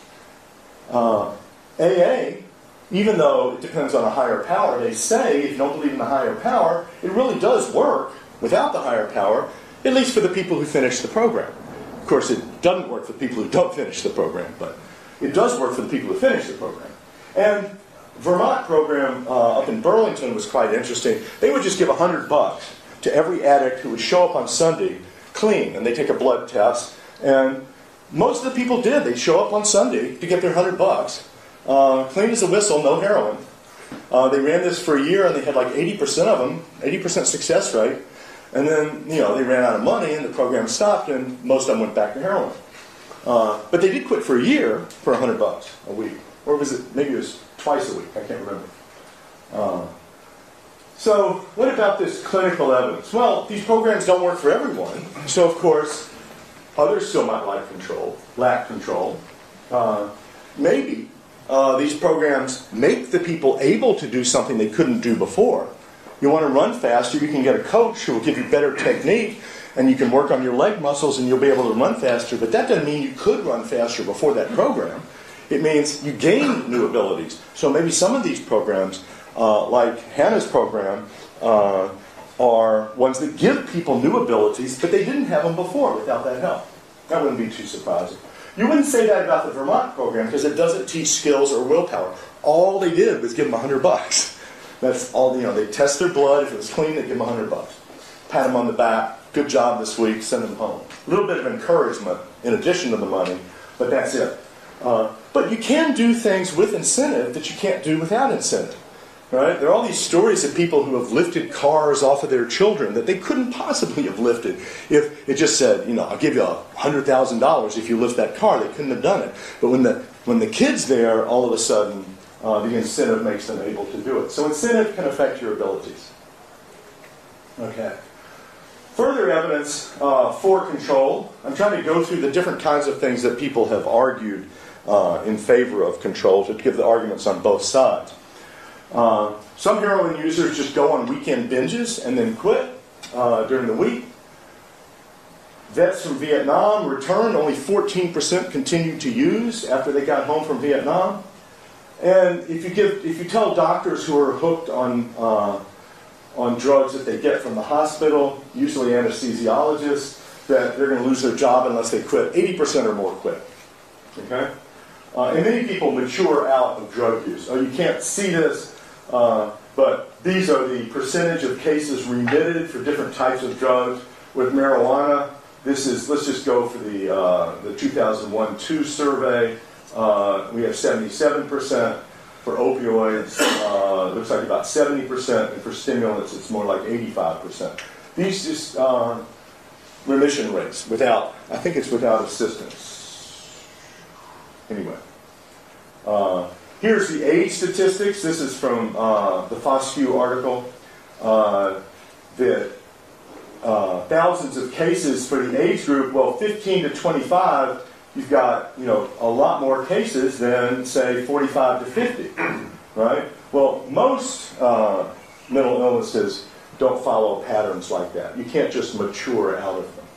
AA, even though it depends on a higher power, they say, if you don't believe in the higher power, it really does work without the higher power, at least for the people who finish the program. Of course, it doesn't work for the people who don't finish the program, but it does work for the people who finish the program. And Vermont program up in Burlington was quite interesting. They would just give $100 to every addict who would show up on Sunday, clean, and they take a blood test, and most of the people did. They show up on Sunday to get their $100. Clean as a whistle, no heroin. They ran this for a year, and they had like 80% of them, 80% success rate. And then, they ran out of money, and the program stopped, and most of them went back to heroin. But they did quit for a year for $100 a week. Or was it, maybe it was twice a week, I can't remember. So what about this clinical evidence? Well, these programs don't work for everyone. So, of course, others still might lack control. Maybe these programs make the people able to do something they couldn't do before. You want to run faster, you can get a coach who will give you better technique, and you can work on your leg muscles and you'll be able to run faster. But that doesn't mean you could run faster before that program. It means you gain new abilities. So maybe some of these programs, like Hannah's program, are ones that give people new abilities, but they didn't have them before without that help. That wouldn't be too surprising. You wouldn't say that about the Vermont program because it doesn't teach skills or willpower. All they did was give them $100. That's all. They test their blood. If it was clean, they give them $100. Pat them on the back. Good job this week. Send them home. A little bit of encouragement in addition to the money, but that's it. But you can do things with incentive that you can't do without incentive. Right? There are all these stories of people who have lifted cars off of their children that they couldn't possibly have lifted if it just said, I'll give you $100,000 if you lift that car. They couldn't have done it. But when the kid's there, all of a sudden, the incentive makes them able to do it. So incentive can affect your abilities. Okay. Further evidence for control. I'm trying to go through the different kinds of things that people have argued in favor of control to give the arguments on both sides. Some heroin users just go on weekend binges and then quit during the week. Vets from Vietnam returned, only 14% continued to use after they got home from Vietnam. And if you tell doctors who are hooked on drugs that they get from the hospital, usually anesthesiologists, that they're going to lose their job unless they quit, 80% or more quit. Okay? And many people mature out of drug use. You can't see this, but these are the percentage of cases remitted for different types of drugs. With marijuana, let's just go for the 2001-2 survey. We have 77%. For opioids, looks like about 70%, and for stimulants, it's more like 85%. These just remission rates I think it's without assistance. Anyway, here's the age statistics. This is from the Foscue article. That thousands of cases for the age group. Well, 15 to 25. You've got, a lot more cases than, say, 45 to 50, right? Well, most mental illnesses don't follow patterns like that. You can't just mature out of them.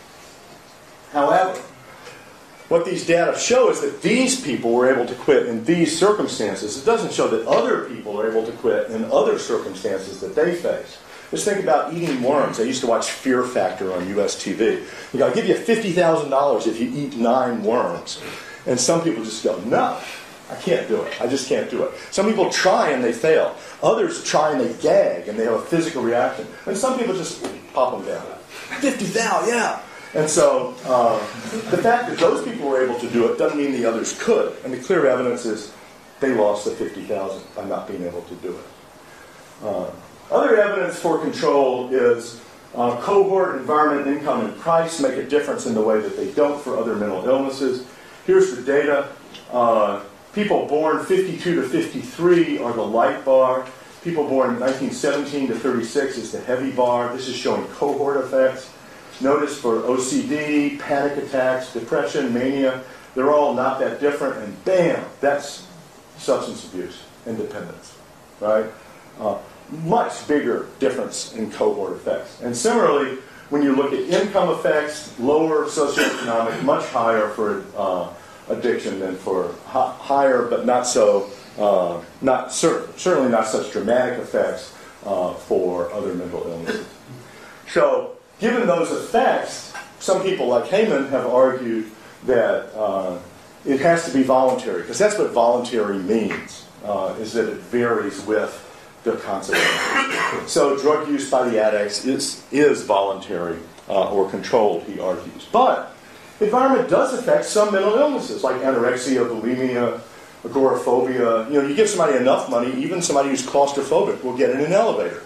However, what these data show is that these people were able to quit in these circumstances. It doesn't show that other people are able to quit in other circumstances that they face. Just think about eating worms. I used to watch Fear Factor on US TV. I'll give you $50,000 if you eat 9 worms. And some people just go, no, I can't do it. I just can't do it. Some people try and they fail. Others try and they gag and they have a physical reaction. And some people just pop them down. 50,000, yeah. And so the fact that those people were able to do it doesn't mean the others could. And the clear evidence is they lost the 50,000 by not being able to do it. Other evidence for control is cohort, environment, income, and price make a difference in the way that they don't for other mental illnesses. Here's the data. People born 52 to 53 are the light bar. People born 1917 to 36 is the heavy bar. This is showing cohort effects. Notice for OCD, panic attacks, depression, mania, they're all not that different, and bam, that's substance abuse and dependence, right? Much bigger difference in cohort effects. And similarly, when you look at income effects, lower socioeconomic, much higher for addiction than for higher, but not so, certainly not such dramatic effects for other mental illnesses. So, given those effects, some people like Heyman have argued that it has to be voluntary, because that's what voluntary means, is that it varies with the consequences. So drug use by the addicts is voluntary or controlled, he argues. But environment does affect some mental illnesses, like anorexia, bulimia, agoraphobia. You give somebody enough money, even somebody who's claustrophobic will get in an elevator.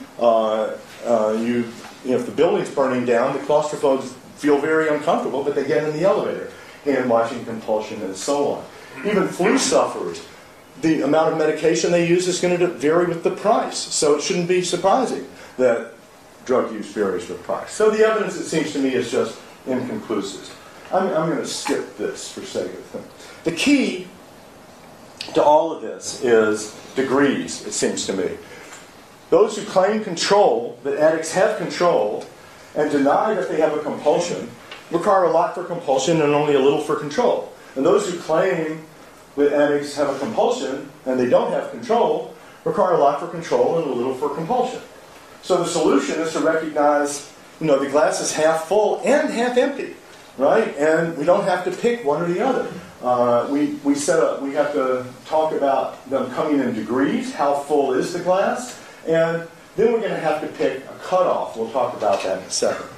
If the building's burning down, the claustrophobes feel very uncomfortable, but they get in the elevator. Hand-washing compulsion and so on. Even flu sufferers, the amount of medication they use is going to vary with the price. So it shouldn't be surprising that drug use varies with price. So the evidence, it seems to me, is just inconclusive. I'm going to skip this for sake of thing. The key to all of this is degrees, it seems to me. Those who claim control, that addicts have control, and deny that they have a compulsion, require a lot for compulsion and only a little for control. And those who claim that addicts have a compulsion and they don't have control, require a lot for control and a little for compulsion. So the solution is to recognize, the glass is half full and half empty, right? And we don't have to pick one or the other. We have to talk about them coming in degrees. How full is the glass? And then we're going to have to pick a cutoff. We'll talk about that in a second.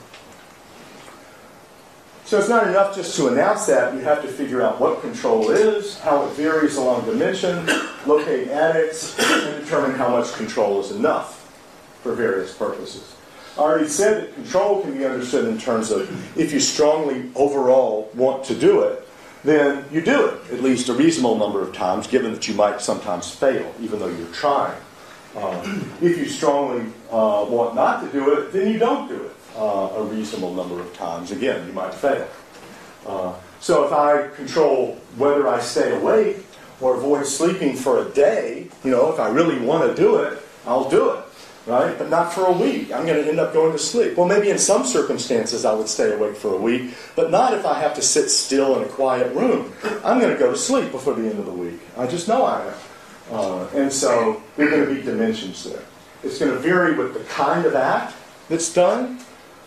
So it's not enough just to announce that. You have to figure out what control is, how it varies along dimension, locate addicts, and determine how much control is enough for various purposes. I already said that control can be understood in terms of if you strongly overall want to do it, then you do it at least a reasonable number of times, given that you might sometimes fail, even though you're trying. If you strongly want not to do it, then you don't do it a reasonable number of times. Again, you might fail. So if I control whether I stay awake or avoid sleeping for a day, if I really want to do it, I'll do it, right? But not for a week. I'm going to end up going to sleep. Well, maybe in some circumstances I would stay awake for a week, but not if I have to sit still in a quiet room. I'm going to go to sleep before the end of the week. I just know I am. And so there are going to be dimensions there. It's going to vary with the kind of act that's done.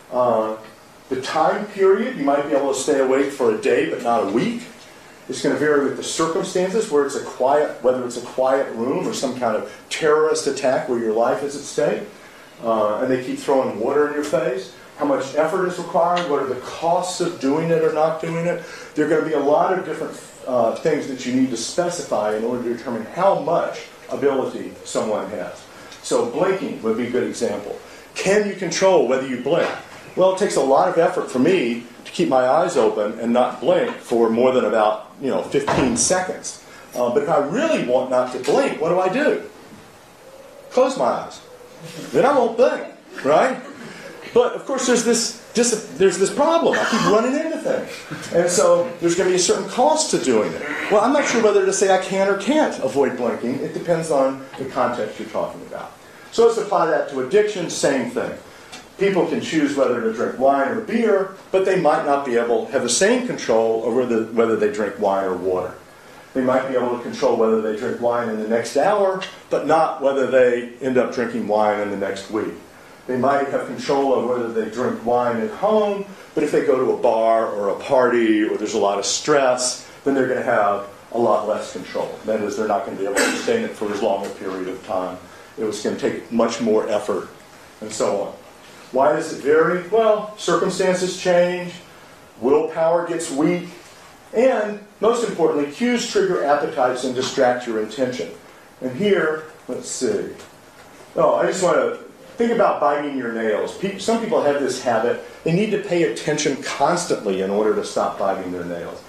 The time period, you might be able to stay awake for a day but not a week. It's going to vary with the circumstances, whether it's a quiet room or some kind of terrorist attack where your life is at stake, and they keep throwing water in your face. How much effort is required? What are the costs of doing it or not doing it? There are going to be a lot of different things that you need to specify in order to determine how much ability someone has. So blinking would be a good example. Can you control whether you blink? Well, it takes a lot of effort for me to keep my eyes open and not blink for more than about 15 seconds. But if I really want not to blink, what do? Close my eyes. Then I won't blink, right? But of course, there's this problem. I keep running into things, and so there's going to be a certain cost to doing it. Well, I'm not sure whether to say I can or can't avoid blinking. It depends on the context you're talking about. So let's apply that to addiction. Same thing. People can choose whether to drink wine or beer, but they might not be able to have the same control over whether they drink wine or water. They might be able to control whether they drink wine in the next hour, but not whether they end up drinking wine in the next week. They might have control over whether they drink wine at home, but if they go to a bar or a party or there's a lot of stress, then they're going to have a lot less control. That is, they're not going to be able to sustain it for as long a period of time. It was going to take much more effort, and so on. Why does it vary? Well, circumstances change, willpower gets weak, and most importantly, cues trigger appetites and distract your attention. And here, let's see. I just want to think about biting your nails. Some people have this habit. They need to pay attention constantly in order to stop biting their nails.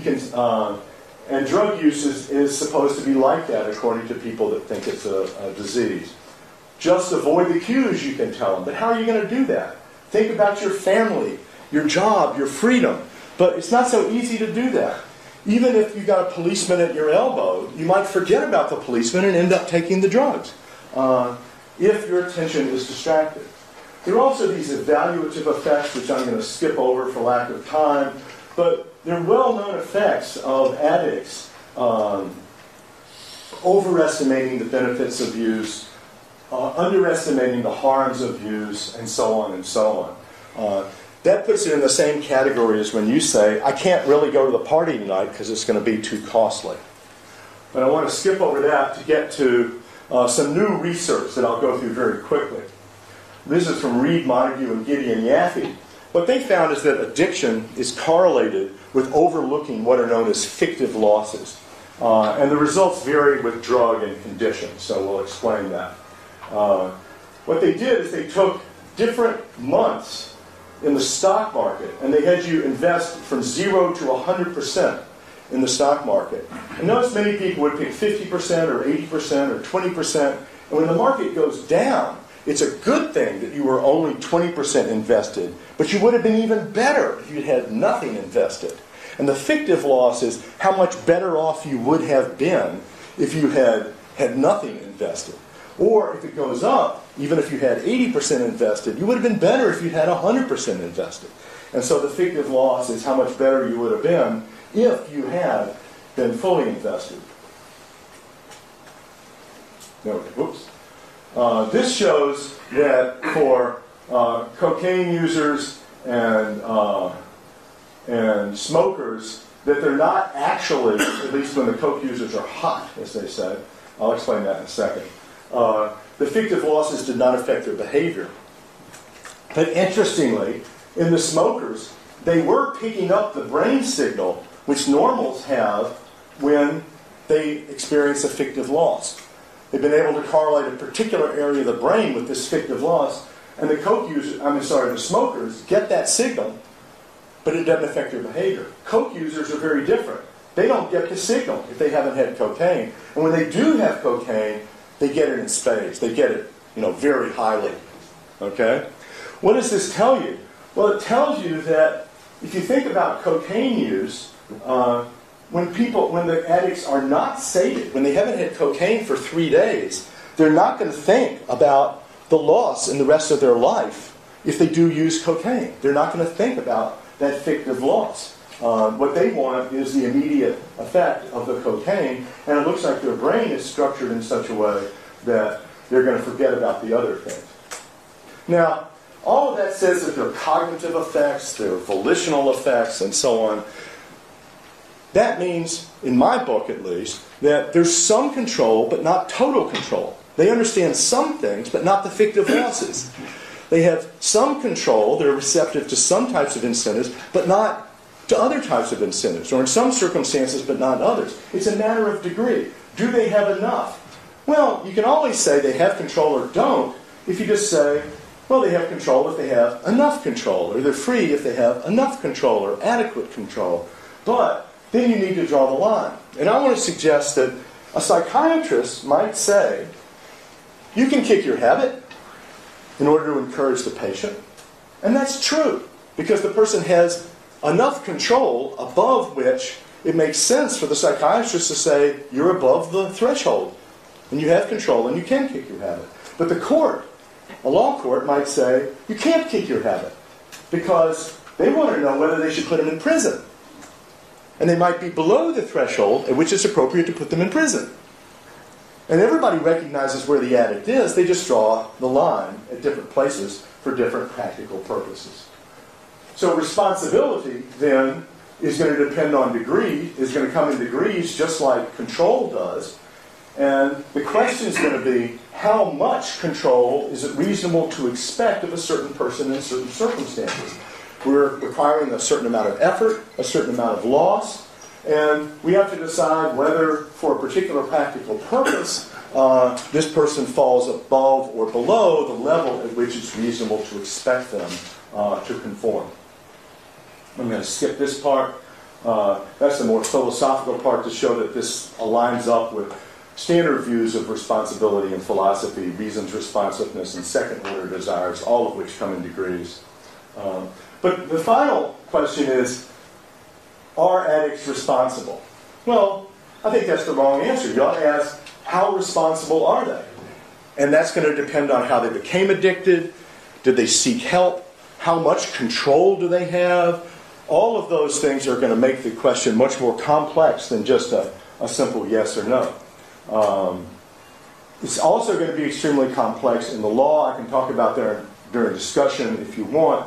And drug use is supposed to be like that, according to people that think it's a disease. Just avoid the cues, you can tell them. But how are you going to do that? Think about your family, your job, your freedom. But it's not so easy to do that. Even if you've got a policeman at your elbow, you might forget about the policeman and end up taking the drugs if your attention is distracted. There are also these evaluative effects, which I'm going to skip over for lack of time, but they're well-known effects of addicts overestimating the benefits of use, underestimating the harms of use, and so on and so on. That puts it in the same category as when you say, I can't really go to the party tonight because it's going to be too costly. But I want to skip over that to get to some new research that I'll go through very quickly. This is from Reed, Montague, and Gideon Yaffe. what they found is that addiction is correlated with overlooking what are known as fictive losses. And the results vary with drug and condition, so we'll explain that. What they did is they took different months in the stock market, and they had you invest from 0 to 100% in the stock market. And notice many people would pick 50% or 80% or 20%, and when the market goes down, it's a good thing that you were only 20% invested, but you would have been even better if you'd had nothing invested. And the fictive loss is how much better off you would have been if you had nothing invested. Or if it goes up, even if you had 80% invested, you would have been better if you had 100% invested. And so the fictive loss is how much better you would have been if you had been fully invested. This shows that for cocaine users and smokers, that they're not actually, at least when the coke users are hot, as they say. I'll explain that in a second. The fictive losses did not affect their behavior. But interestingly, in the smokers, they were picking up the brain signal which normals have when they experience a fictive loss. They've been able to correlate a particular area of the brain with this fictive loss, and the smokers get that signal, but it doesn't affect their behavior. Coke users are very different. They don't get the signal if they haven't had cocaine. And when they do have cocaine, they get it in spades. They get it, very highly. Okay? What does this tell you? Well, it tells you that if you think about cocaine use, when the addicts are not sated, when they haven't had cocaine for 3 days, they're not going to think about the loss in the rest of their life if they do use cocaine. They're not going to think about that fictive loss. What they want is the immediate effect of the cocaine, and it looks like their brain is structured in such a way that they're going to forget about the other things. Now, all of that says that there are cognitive effects, there are volitional effects, and so on. That means, in my book at least, that there's some control, but not total control. They understand some things, but not the fictive losses. They have some control, they're receptive to some types of incentives, but not to other types of incentives, or in some circumstances, but not in others. It's a matter of degree. Do they have enough? Well, you can always say they have control or don't if you just say, well, they have control if they have enough control, or they're free if they have enough control or adequate control. But then you need to draw the line. And I want to suggest that a psychiatrist might say, you can kick your habit in order to encourage the patient. And that's true, because the person has enough control above which it makes sense for the psychiatrist to say, you're above the threshold, and you have control, and you can kick your habit. But the court, a law court, might say, you can't kick your habit, because they want to know whether they should put him in prison. And they might be below the threshold at which it's appropriate to put them in prison. And everybody recognizes where the addict is, they just draw the line at different places for different practical purposes. So responsibility, then, is going to depend on degree, is going to come in degrees just like control does. And the question is going to be, how much control is it reasonable to expect of a certain person in certain circumstances? We're requiring a certain amount of effort, a certain amount of loss, and we have to decide whether, for a particular practical purpose, this person falls above or below the level at which it's reasonable to expect them to conform. I'm going to skip this part. That's the more philosophical part to show that this aligns up with standard views of responsibility in philosophy, reasoned responsiveness, and second-order desires, all of which come in degrees. But the final question is, are addicts responsible? Well, I think that's the wrong answer. You ought to ask, how responsible are they? And that's going to depend on how they became addicted. Did they seek help? How much control do they have? All of those things are going to make the question much more complex than just a simple yes or no. It's also going to be extremely complex in the law. I can talk about that during discussion if you want.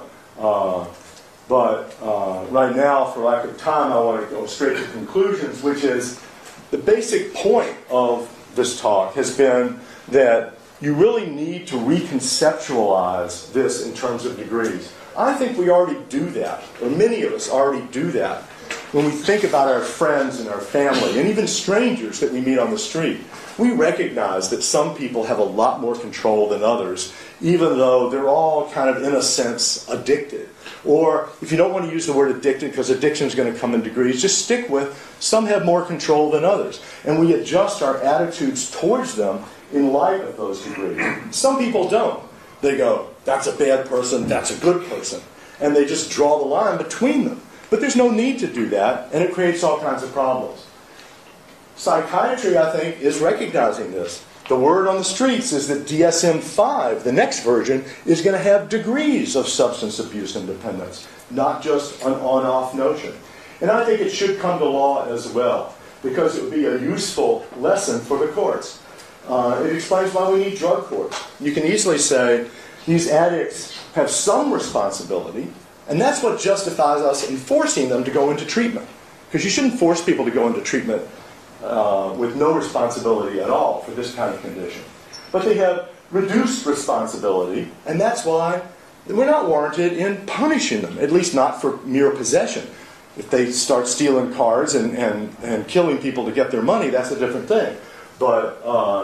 But right now, for lack of time, I want to go straight to conclusions, which is the basic point of this talk has been that you really need to reconceptualize this in terms of degrees. I think we already do that, or many of us already do that, when we think about our friends and our family, and even strangers that we meet on the street. We recognize that some people have a lot more control than others, even though they're all kind of, in a sense, addicted. Or, if you don't want to use the word addicted, because addiction is going to come in degrees, just stick with some have more control than others. And we adjust our attitudes towards them in light of those degrees. Some people don't. They go, that's a bad person, that's a good person. And they just draw the line between them. But there's no need to do that, and it creates all kinds of problems. Psychiatry, I think, is recognizing this. The word on the streets is that DSM-5, the next version, is going to have degrees of substance abuse and dependence, not just an on-off notion. And I think it should come to law as well, because it would be a useful lesson for the courts. It explains why we need drug courts. You can easily say these addicts have some responsibility, and that's what justifies us in forcing them to go into treatment. Because you shouldn't force people to go into treatment with no responsibility at all for this kind of condition. But they have reduced responsibility, and that's why we're not warranted in punishing them, at least not for mere possession. If they start stealing cars and killing people to get their money, that's a different thing. But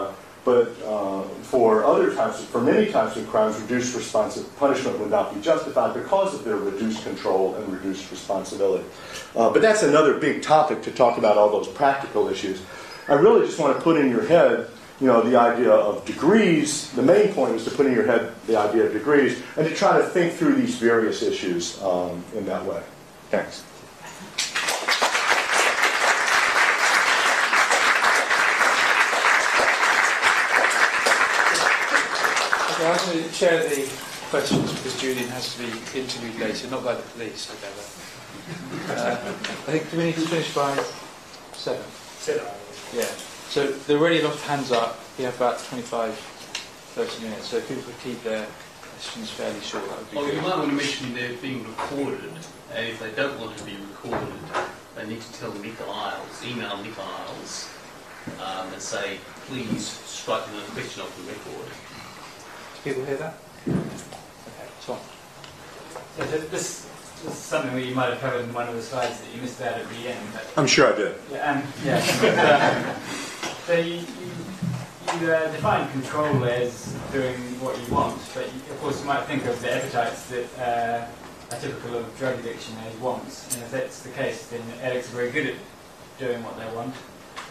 for other types, for many types of crimes, reduced punishment would not be justified because of their reduced control and reduced responsibility. But that's another big topic to talk about all those practical issues. I really just want to put in your head, the idea of degrees. The main point is to put in your head the idea of degrees and to try to think through these various issues in that way. Thanks. I'm going to share the questions because Julian has to be interviewed later, not by the police, I gather. I think, do we need to finish by 7? 7. Yeah. So there are already a lot of hands up. We have about 25, 30 minutes. So if people could keep their questions fairly short, that would be good. You might want to mention they're being recorded. If they don't want to be recorded, they need to tell Nick Isles, email Nick Isles, and say, please strike the question off the record. People hear that? Okay, Tom. So this is something that you might have covered in one of the slides that you missed out at the end. I'm sure I did. So you define control as doing what you want, but of course you might think of the appetites that are typical of drug addiction as wants. And if that's the case, then addicts are very good at doing what they want.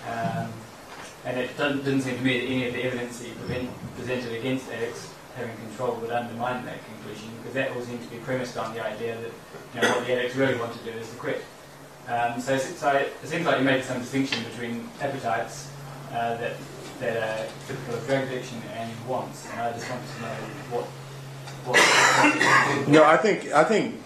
And it doesn't seem to me that any of the evidence that you presented against addicts having control would undermine that conclusion, because that all seems to be premised on the idea that what the addicts really want to do is to quit. So it seems like you made some distinction between appetites that are typical of drug addiction and wants, and I just wanted to know what. No, I think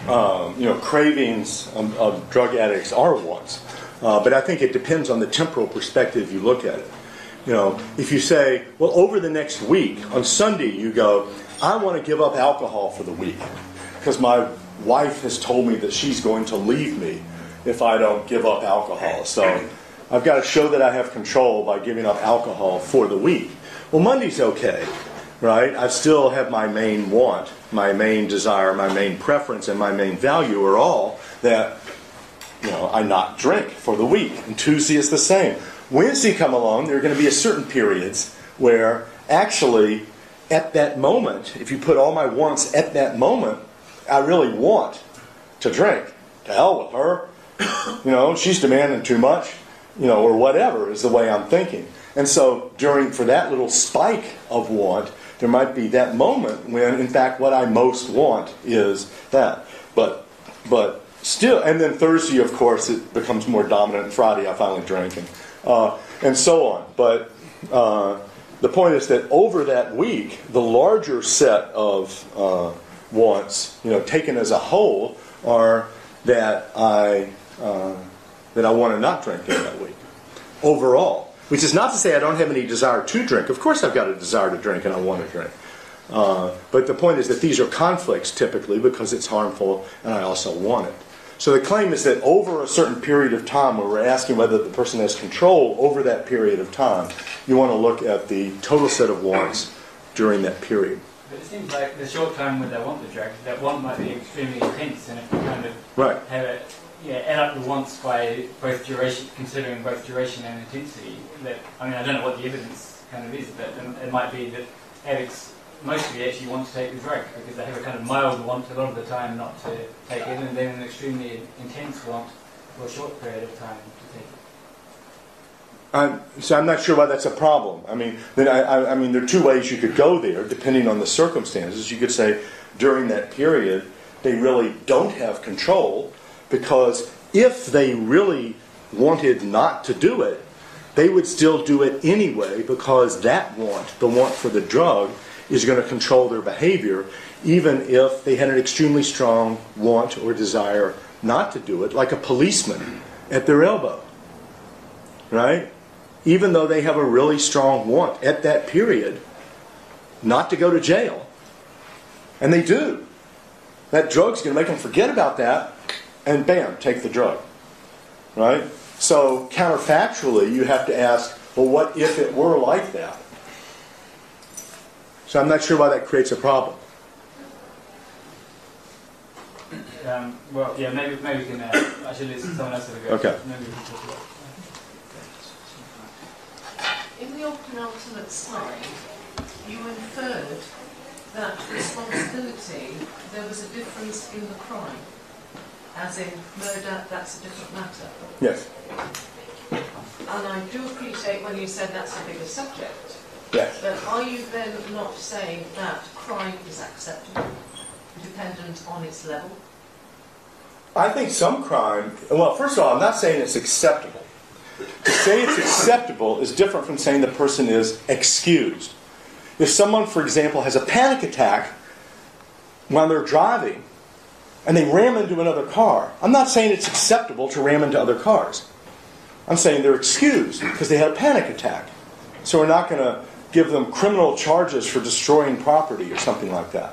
cravings of drug addicts are wants, but I think it depends on the temporal perspective you look at it. If you say, well, over the next week, on Sunday, you go, I want to give up alcohol for the week because my wife has told me that she's going to leave me if I don't give up alcohol. So I've got to show that I have control by giving up alcohol for the week. Well, Monday's okay, right? I still have my main want, my main desire, my main preference, and my main value are all that, I not drink for the week. And Tuesday is the same. Wednesday come along, there are going to be certain periods where actually at that moment, if you put all my wants at that moment, I really want to drink. To hell with her. She's demanding too much, or whatever is the way I'm thinking. And so for that little spike of want, there might be that moment when, in fact, what I most want is that. But still, and then Thursday, of course, it becomes more dominant, and Friday I finally drink, and so on. But the point is that over that week, the larger set of wants, taken as a whole, are that I want to not drink during that week. Overall, which is not to say I don't have any desire to drink. Of course, I've got a desire to drink, and I want to drink. But the point is that these are conflicts typically because it's harmful, and I also want it. So the claim is that over a certain period of time, where we're asking whether the person has control over that period of time, you want to look at the total set of wants during that period. But it seems like the short time when they want the drug, that want might be extremely intense, and if you kind of Right. have it, add up the wants by both duration, considering both duration and intensity. That I don't know what the evidence kind of is, but it might be that addicts mostly actually want to take the drug because they have a kind of mild want a lot of the time not to take it, and then an extremely intense want for a short period of time to take it. So I'm not sure why that's a problem. I mean, there are two ways you could go there, depending on the circumstances. You could say during that period they really don't have control, because if they really wanted not to do it, they would still do it anyway, because that want, the want for the drug, is going to control their behavior, even if they had an extremely strong want or desire not to do it, like a policeman at their elbow, right? Even though they have a really strong want at that period not to go to jail, and they do. That drug's going to make them forget about that, and bam, take the drug, right? So counterfactually, you have to ask, well, what if it were like that? So I'm not sure why that creates a problem. Maybe we can actually listen to someone else have a go. Okay. Maybe we can talk about it. In your penultimate slide, you inferred that responsibility, there was a difference in the crime. As in, murder, that's a different matter. Yes. And I do appreciate when you said that's a bigger subject. Yes. But are you then not saying that crime is acceptable, dependent on its level? I think some crime, well, first of all, I'm not saying it's acceptable. To say it's acceptable is different from saying the person is excused. If someone, for example, has a panic attack while they're driving and they ram into another car, I'm not saying it's acceptable to ram into other cars. I'm saying they're excused because they had a panic attack. So we're not going to give them criminal charges for destroying property or something like that.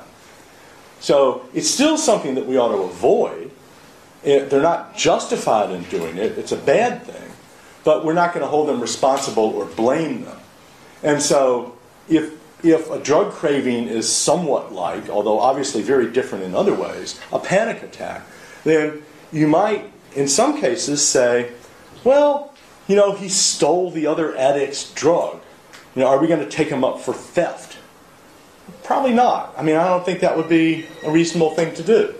So it's still something that we ought to avoid. They're not justified in doing it. It's a bad thing. But we're not going to hold them responsible or blame them. And so if a drug craving is somewhat like, although obviously very different in other ways, a panic attack, then you might, in some cases, say, well, he stole the other addict's drug. Are we going to take him up for theft? Probably not. I don't think that would be a reasonable thing to do.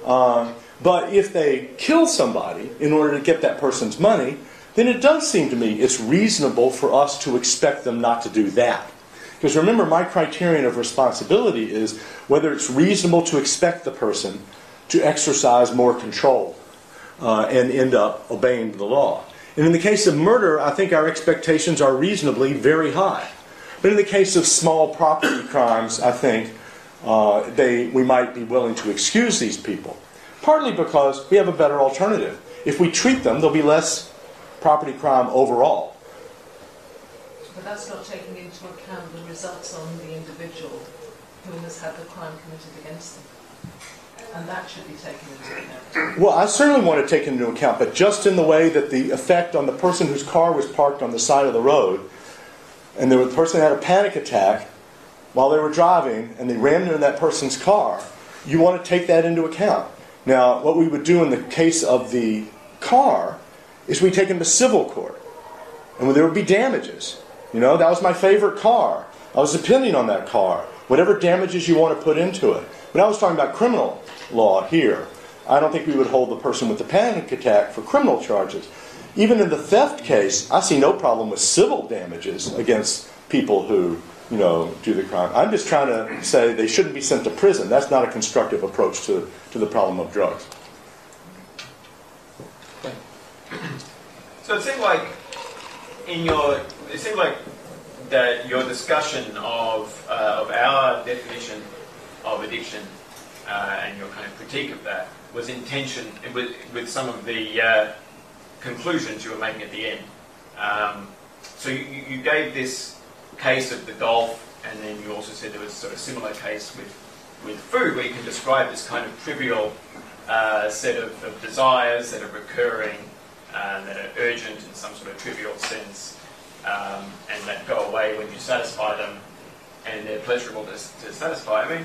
But if they kill somebody in order to get that person's money, then it does seem to me it's reasonable for us to expect them not to do that. Because remember, my criterion of responsibility is whether it's reasonable to expect the person to exercise more control and end up obeying the law. And in the case of murder, I think our expectations are reasonably very high. But in the case of small property crimes, I think we might be willing to excuse these people. Partly because we have a better alternative. If we treat them, there'll be less property crime overall. But that's not taking into account the results on the individual who has had the crime committed against them. And that should be taken into account. Well, I certainly want to take it into account, but just in the way that the effect on the person whose car was parked on the side of the road, and the person had a panic attack while they were driving, and they rammed into that person's car, you want to take that into account. Now, what we would do in the case of the car is we take him to civil court, and there would be damages. That was my favorite car. I was depending on that car. Whatever damages you want to put into it. But I was talking about criminal law here. I don't think we would hold the person with the panic attack for criminal charges. Even in the theft case, I see no problem with civil damages against people who, do the crime. I'm just trying to say they shouldn't be sent to prison. That's not a constructive approach to the problem of drugs. So it seemed like that your discussion of our definition of addiction and your kind of critique of that was in tension with some of the conclusions you were making at the end. So you gave this case of the golf, and then you also said there was sort of a similar case with food, where you can describe this kind of trivial set of desires that are recurring, that are urgent in some sort of trivial sense, and that go away when you satisfy them, and they're pleasurable to satisfy. I mean,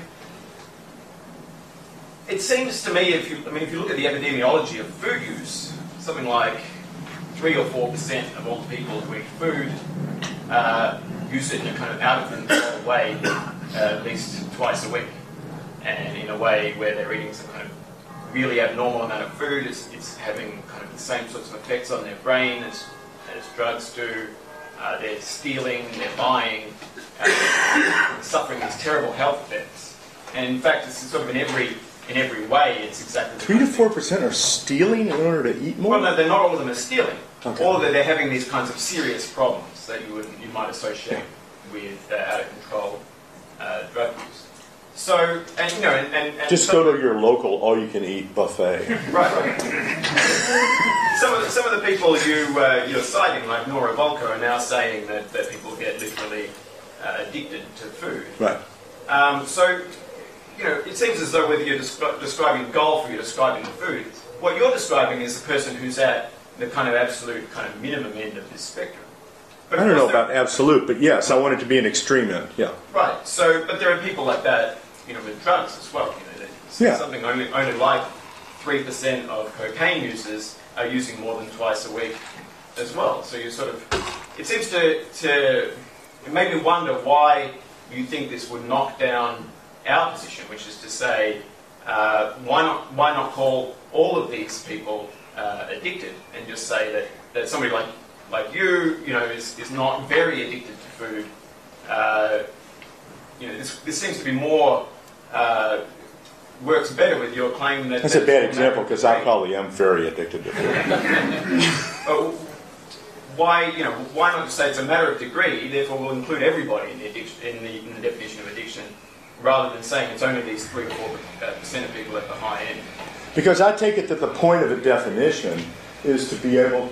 it seems to me, if you look at the epidemiology of food use, something like 3 or 4% of all the people who eat food use it in a kind of out of control way, at least twice a week, and in a way where they're eating some kind of really abnormal amount of food. It's having kind of the same sorts of effects on their brain as drugs do. They're stealing, they're buying, suffering these terrible health effects. And in fact, it's sort of in every way, it's exactly the 3 to 4% are stealing in order to eat more? Well, no, they're not all of them are stealing. Okay. All of them, they're having these kinds of serious problems that you might associate with out of control drug use. So, and Just go to your local all-you-can-eat buffet. Right. Some of the people you're citing, like Nora Volker, are now saying that people get literally addicted to food. Right. So, it seems as though whether you're describing golf or you're describing the food, what you're describing is the person who's at the kind of absolute kind of minimum end of this spectrum. But I don't know about absolute, but yes, I want it to be an extreme end. Yeah. Right. So, but there are people like that, with drugs as well. Something only like 3% of cocaine users are using more than twice a week as well. So you sort of, it seems to it made me wonder why you think this would knock down our position, which is to say, why not call all of these people addicted and just say that somebody like you, is not very addicted to food. This seems to be more works better with your claim that that's a bad example because I probably am very addicted to food. Why not just say it's a matter of degree? Therefore, we'll include everybody in the addiction, in the definition of addiction, rather than saying it's only these 3 or 4% of people at the high end. Because I take it that the point of a definition is to be able.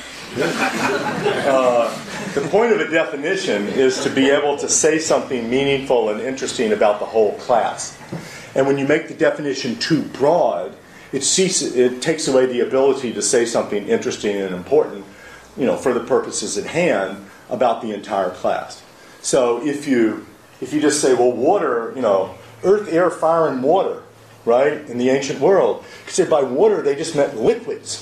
The point of a definition is to be able to say something meaningful and interesting about the whole class. And when you make the definition too broad, it takes away the ability to say something interesting and important, for the purposes at hand about the entire class. So if you just say, well, water, earth, air, fire, and water, right, in the ancient world, you say by water they just meant liquids.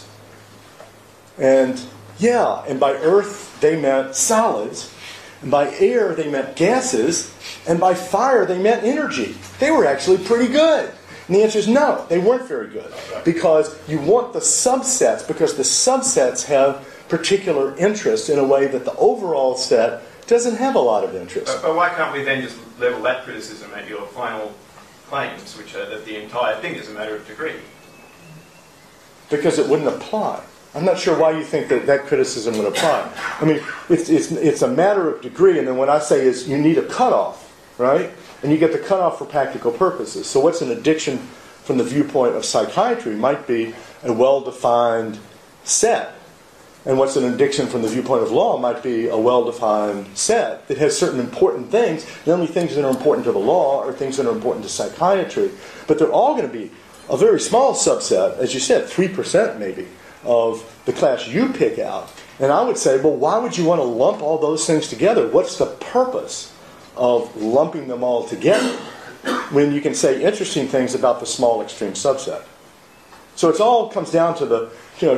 And by earth they meant solids, and by air they meant gases, and by fire they meant energy. They were actually pretty good. And the answer is no, they weren't very good. Because you want the subsets, because the subsets have particular interest in a way that the overall set doesn't have a lot of interest. But why can't we then just level that criticism at your final claims, which are that the entire thing is a matter of degree? Because it wouldn't apply. I'm not sure why you think that criticism would apply. I mean, it's a matter of degree, and then what I say is you need a cutoff, right? And you get the cutoff for practical purposes. So what's an addiction from the viewpoint of psychiatry might be a well-defined set. And what's an addiction from the viewpoint of law might be a well-defined set that has certain important things. The only things that are important to the law are things that are important to psychiatry. But they're all going to be a very small subset, as you said, 3% maybe, of the class you pick out. And I would say, well, why would you want to lump all those things together? What's the purpose of lumping them all together when you can say interesting things about the small extreme subset? So it all comes down to the,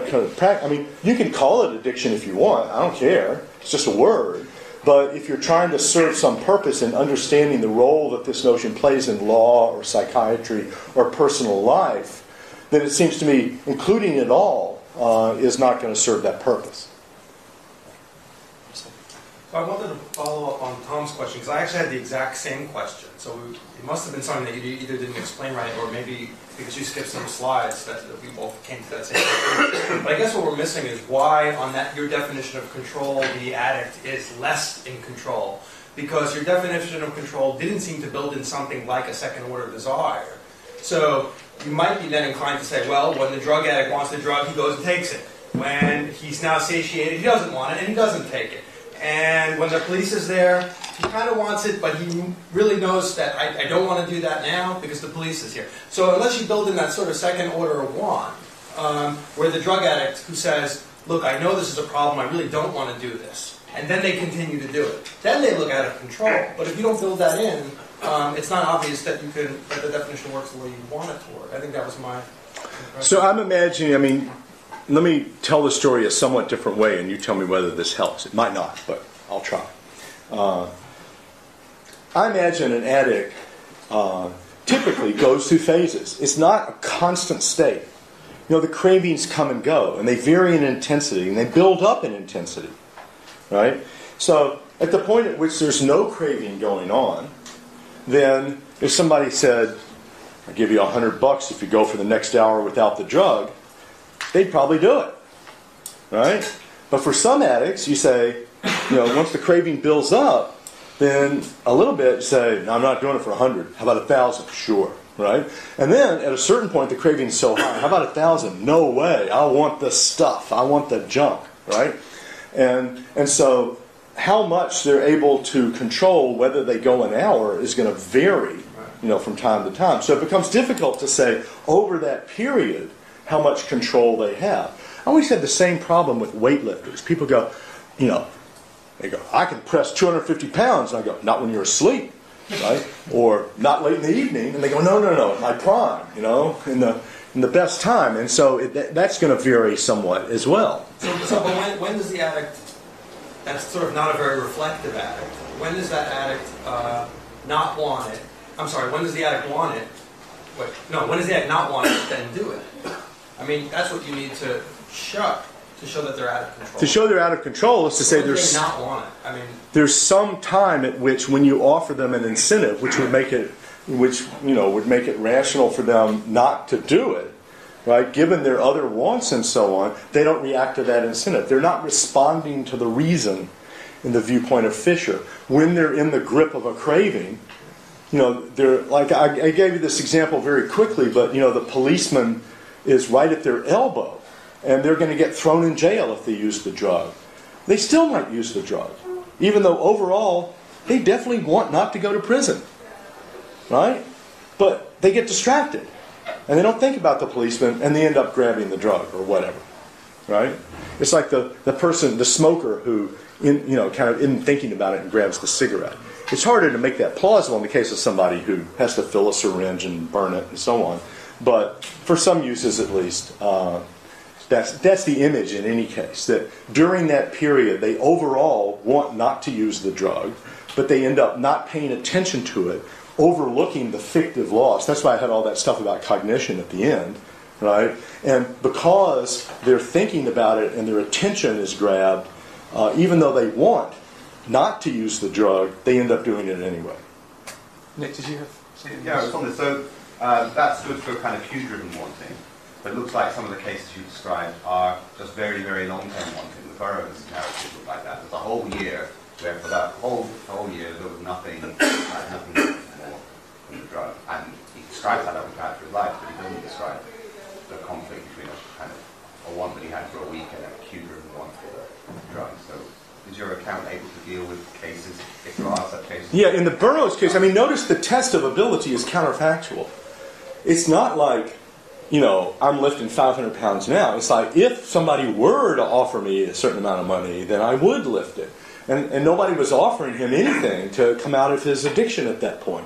you can call it addiction if you want. I don't care. It's just a word. But if you're trying to serve some purpose in understanding the role that this notion plays in law or psychiatry or personal life, then it seems to me including it all is not going to serve that purpose. So I wanted to follow up on Tom's question, because I actually had the exact same question. So it must have been something that you either didn't explain right, or maybe because you skipped some slides that we both came to that same conclusion. But I guess what we're missing is why, on that your definition of control, the addict is less in control. Because your definition of control didn't seem to build in something like a second-order desire. So you might be then inclined to say, well, when the drug addict wants the drug, he goes and takes it. When he's now satiated, he doesn't want it, and he doesn't take it. And when the police is there, he kind of wants it, but he really knows that I don't want to do that now because the police is here. So unless you build in that sort of second order of want, where the drug addict who says, look, I know this is a problem, I really don't want to do this, and then they continue to do it, then they look out of control. But if you don't build that in, it's not obvious that that the definition works the way you want it to work. I think that was my impression. So I'm imagining, let me tell the story a somewhat different way, and you tell me whether this helps. It might not, but I'll try. I imagine an addict typically goes through phases. It's not a constant state. The cravings come and go, and they vary in intensity, and they build up in intensity, right? So at the point at which there's no craving going on, then if somebody said, I'll give you $100 if you go for the next hour without the drug, they'd probably do it, right? But for some addicts, you say, once the craving builds up, then a little bit you say, no, I'm not doing it for 100. How about 1,000? Sure, right? And then at a certain point, the craving's so high. How about 1,000? No way. I want the stuff. I want the junk, right? And so how much they're able to control whether they go an hour is going to vary, from time to time. So it becomes difficult to say over that period how much control they have. I always had the same problem with weightlifters. People go, they go, I can press 250 pounds. And I go, not when you're asleep, right? Or not late in the evening. And they go, no, my prime, in the best time. And so that's going to vary somewhat as well. So but when does the addict, that's sort of not a very reflective addict, when does that addict not want it? I'm sorry, when does the addict want it? When does the addict not want it, then do it? I mean, that's what you need to show that they're out of control. To show they're out of control is to say there's not want it. I mean, there's some time at which when you offer them an incentive, which would make it rational for them not to do it, right? Given their other wants and so on, they don't react to that incentive. They're not responding to the reason in the viewpoint of Fisher. When they're in the grip of a craving, they're like, I gave you this example very quickly, but the policeman is right at their elbow, and they're going to get thrown in jail if they use the drug. They still might use the drug, even though overall they definitely want not to go to prison, right? But they get distracted, and they don't think about the policeman, and they end up grabbing the drug or whatever, right? It's like the person, the smoker who, kind of isn't thinking about it and grabs the cigarette. It's harder to make that plausible in the case of somebody who has to fill a syringe and burn it and so on. But for some uses at least, that's the image in any case, that during that period they overall want not to use the drug, but they end up not paying attention to it, overlooking the fictive loss. That's why I had all that stuff about cognition at the end, right? And because they're thinking about it and their attention is grabbed, even though they want not to use the drug, they end up doing it anyway. Nick, did you have something? Yeah, I was on this. So that stood for kind of cue-driven wanting, but it looks like some of the cases you described are just very, very long-term wanting. The Burroughs narrative looked like that. There's a whole year where for that whole year there was nothing more from the drug. And he describes that as a character of life, but he doesn't describe the conflict between a want that he had for a week and a cue-driven want for the drug. So is your account able to deal with cases, if there are such cases? Yeah, in the Burroughs case, notice the test of ability is counterfactual. It's not like, I'm lifting 500 pounds now. It's like, if somebody were to offer me a certain amount of money, then I would lift it. And nobody was offering him anything to come out of his addiction at that point.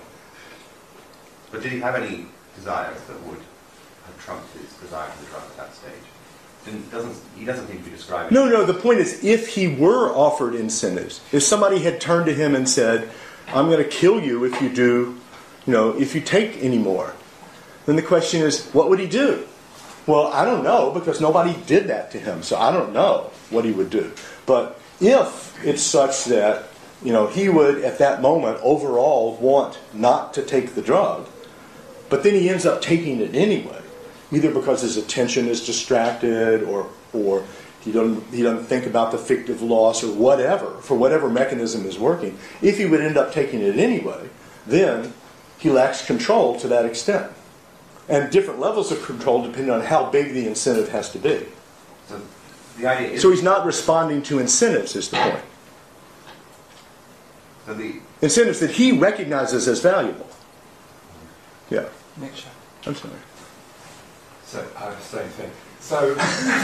But did he have any desires that would have trumped his desire for the drug at that stage? He doesn't seem to be describing... No, the point is, if he were offered incentives, if somebody had turned to him and said, I'm going to kill you if you do, if you take any more, then the question is, what would he do? Well, I don't know, because nobody did that to him, so I don't know what he would do. But if it's such that, he would, at that moment, overall want not to take the drug, but then he ends up taking it anyway, either because his attention is distracted or he doesn't think about the fictive loss or whatever, for whatever mechanism is working, if he would end up taking it anyway, then he lacks control to that extent. And different levels of control depending on how big the incentive has to be. So the idea is... So he's not responding to incentives is the point. So the incentives that he recognizes as valuable. Yeah. Nick Shaw. I'm sorry. So, same thing. So,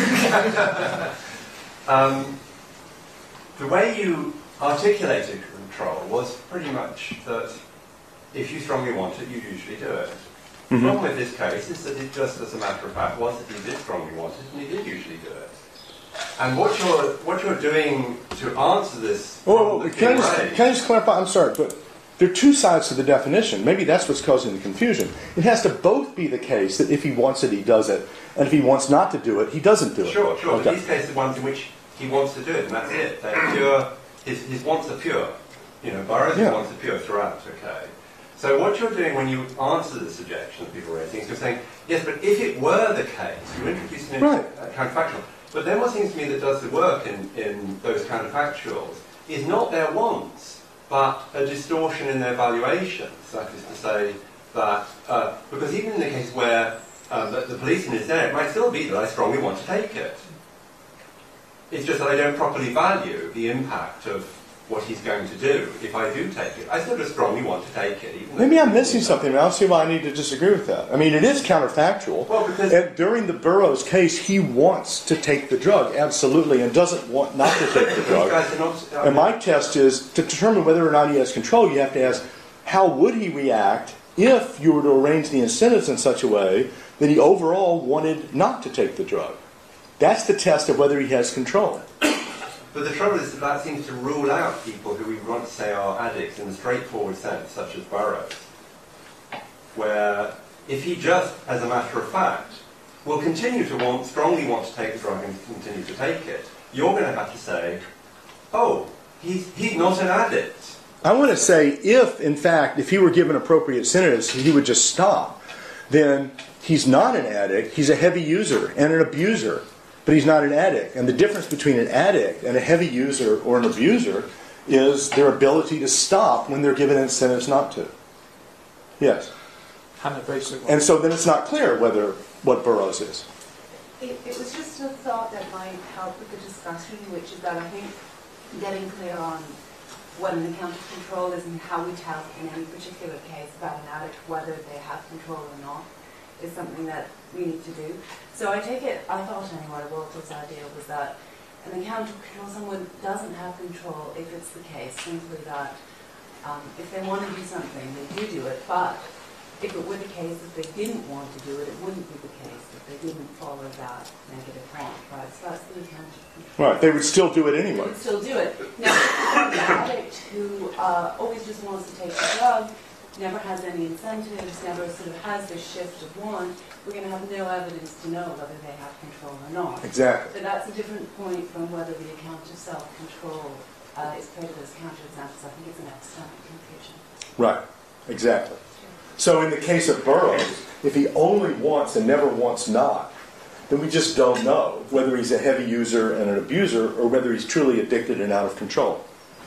the way you articulated control was pretty much that if you strongly want it, you usually do it. The problem with this case is that it just, as a matter of fact, was that he did strongly want it, and he did usually do it. And what you're doing to answer this... Can I just clarify? I'm sorry, but there are two sides to the definition. Maybe that's what's causing the confusion. It has to both be the case that if he wants it, he does it, and if he wants not to do it, he doesn't do it. Sure. Okay. But these cases are ones in which he wants to do it, and that's it. They're pure. His wants are pure. Burroughs' wants are pure throughout, okay? So what you're doing when you answer this objection that people are raising is you're saying, yes, but if it were the case, you're introducing a counterfactual. But then what seems to me that does the work in those counterfactuals is not their wants, but a distortion in their valuations. That is to say that, because even in the case where the policeman is there, it might still be that I strongly want to take it. It's just that I don't properly value the impact of what he's going to do if I do take it. I still just strongly want to take it. Even Maybe I'm missing something. I don't see why I need to disagree with that. I mean, it is counterfactual. Well, because and during the Burroughs case, he wants to take the drug, absolutely, and doesn't want not to take the drug. And my test is, to determine whether or not he has control, you have to ask, how would he react if you were to arrange the incentives in such a way that he overall wanted not to take the drug? That's the test of whether he has control. But the trouble is that seems to rule out people who we want to say are addicts in a straightforward sense, such as Burroughs. Where if he just, as a matter of fact, will continue to strongly want to take the drug and continue to take it, you're going to have to say, oh, he's not an addict. I want to say if he were given appropriate incentives, he would just stop. Then he's not an addict, he's a heavy user and an abuser. But he's not an addict. And the difference between an addict and a heavy user or an abuser is their ability to stop when they're given incentives not to. Yes? And so then it's not clear what Burroughs is. It was just a thought that might help with the discussion, which is that I think getting clear on what an account of control is and how we tell in any particular case about an addict whether they have control or not is something that we need to do. So I take it, I thought anyway, Walter's idea was that an account of control, someone doesn't have control if it's the case, simply that if they want to do something, they do it, but if it were the case that they didn't want to do it, it wouldn't be the case that they didn't follow that negative prompt, right? So that's the account of control. Right, they would still do it anyway. They would still do it. Now, the addict who always just wants to take the drug, never has any incentives, never sort of has this shift of want, we're going to have no evidence to know whether they have control or not. Exactly. So that's a different point from whether the account of self-control is created as counterexamples. I think it's an epistemic confusion. Right, exactly. So in the case of Burroughs, if he only wants and never wants not, then we just don't know whether he's a heavy user and an abuser or whether he's truly addicted and out of control.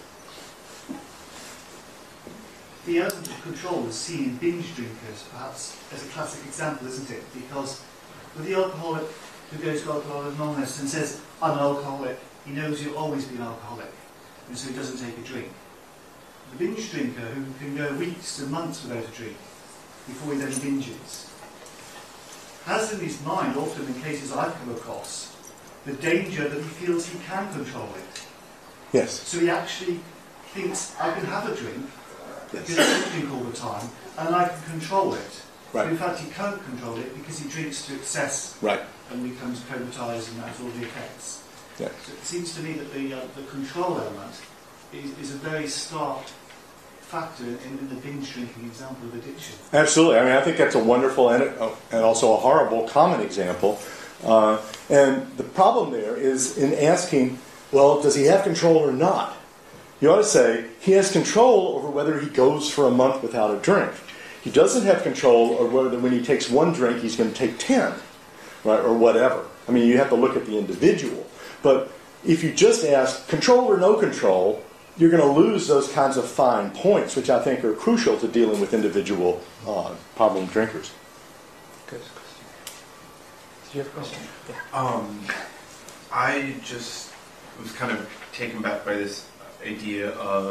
The element of control is seen in binge drinkers, perhaps, as a classic example, isn't it? Because with the alcoholic who goes to Alcoholics Anonymous and says, I'm an alcoholic, he knows he'll always be an alcoholic, and so he doesn't take a drink. The binge drinker who can go weeks and months without a drink before he then binges, has in his mind, often in cases I've come across, the danger that he feels he can control it. Yes. So he actually thinks, I can have a drink, because I don't drink all the time, and I can control it. Right. But in fact, he can't control it because he drinks to excess and becomes comatized and has all the effects. Yeah. So it seems to me that the control element is a very stark factor in the binge drinking example of addiction. Absolutely. I mean, I think that's a wonderful and also a horrible common example. And the problem there is in asking, well, does he have control or not? You ought to say, he has control over whether he goes for a month without a drink. He doesn't have control over whether when he takes one drink, he's going to take 10, right, or whatever. I mean, you have to look at the individual. But if you just ask control or no control, you're going to lose those kinds of fine points, which I think are crucial to dealing with individual problem drinkers. Good. Do you have a question? Yeah. I just was kind of taken back by this idea of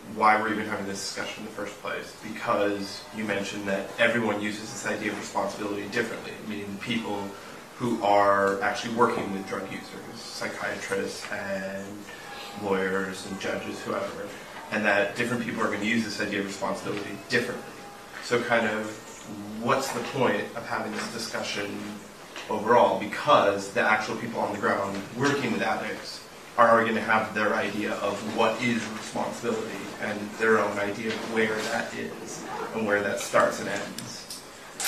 why we're even having this discussion in the first place, because you mentioned that everyone uses this idea of responsibility differently, meaning the people who are actually working with drug users, psychiatrists and lawyers and judges, whoever, and that different people are going to use this idea of responsibility differently. So kind of, what's the point of having this discussion overall, because the actual people on the ground working with addicts are going to have their idea of what is responsibility and their own idea of where that is and where that starts and ends.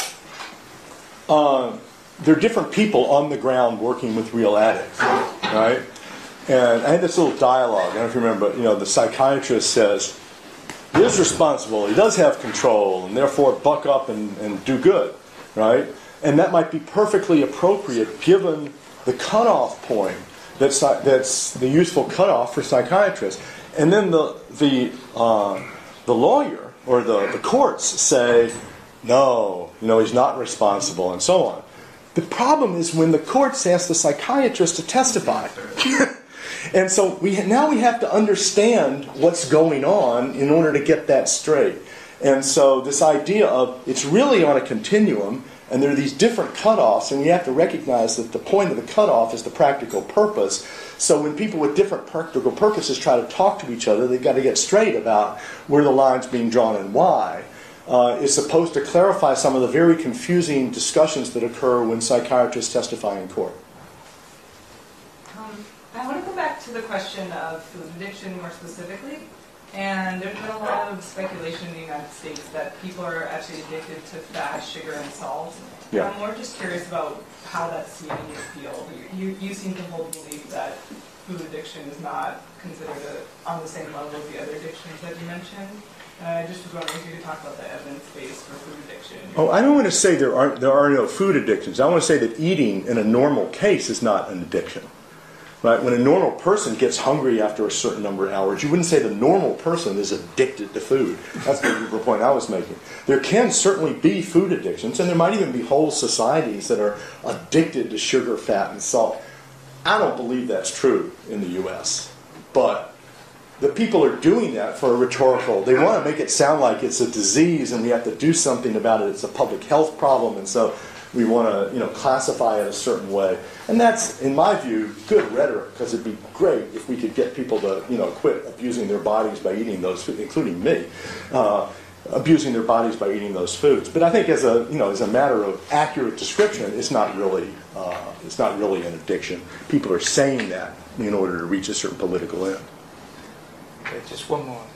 There are different people on the ground working with real addicts, right? And I had this little dialogue, I don't know if you remember, but the psychiatrist says, he is responsible, he does have control, and therefore buck up and do good, right? And that might be perfectly appropriate given the cutoff point that's the useful cutoff for psychiatrists. And then the lawyer or the courts say, no, he's not responsible, and so on. The problem is when the courts ask the psychiatrist to testify. And so now we have to understand what's going on in order to get that straight. And so this idea of it's really on a continuum, and there are these different cutoffs, and you have to recognize that the point of the cutoff is the practical purpose. So when people with different practical purposes try to talk to each other, they've got to get straight about where the line's being drawn and why. Is supposed to clarify some of the very confusing discussions that occur when psychiatrists testify in court. I want to go back to the question of food addiction more specifically. And there's been a lot of speculation in the United States that people are actually addicted to fat, sugar, and salt. Yeah. I'm more just curious about how that's seen in your field. You seem to hold the belief that food addiction is not considered on the same level as the other addictions that you mentioned. I just was wondering if you could talk about the evidence base for food addiction. Oh, I don't want to say there are no food addictions. I want to say that eating in a normal case is not an addiction. Right? When a normal person gets hungry after a certain number of hours, you wouldn't say the normal person is addicted to food. That's the point I was making. There can certainly be food addictions, and there might even be whole societies that are addicted to sugar, fat, and salt. I don't believe that's true in the U.S., but the people are doing that for a rhetorical. They want to make it sound like it's a disease and we have to do something about it. It's a public health problem, and so we want to, classify it a certain way. And that's, in my view, good rhetoric, because it'd be great if we could get people to, quit abusing their bodies by eating those foods, including me, abusing their bodies by eating those foods. But I think as a matter of accurate description, it's not really an addiction. People are saying that in order to reach a certain political end. Okay, just one more.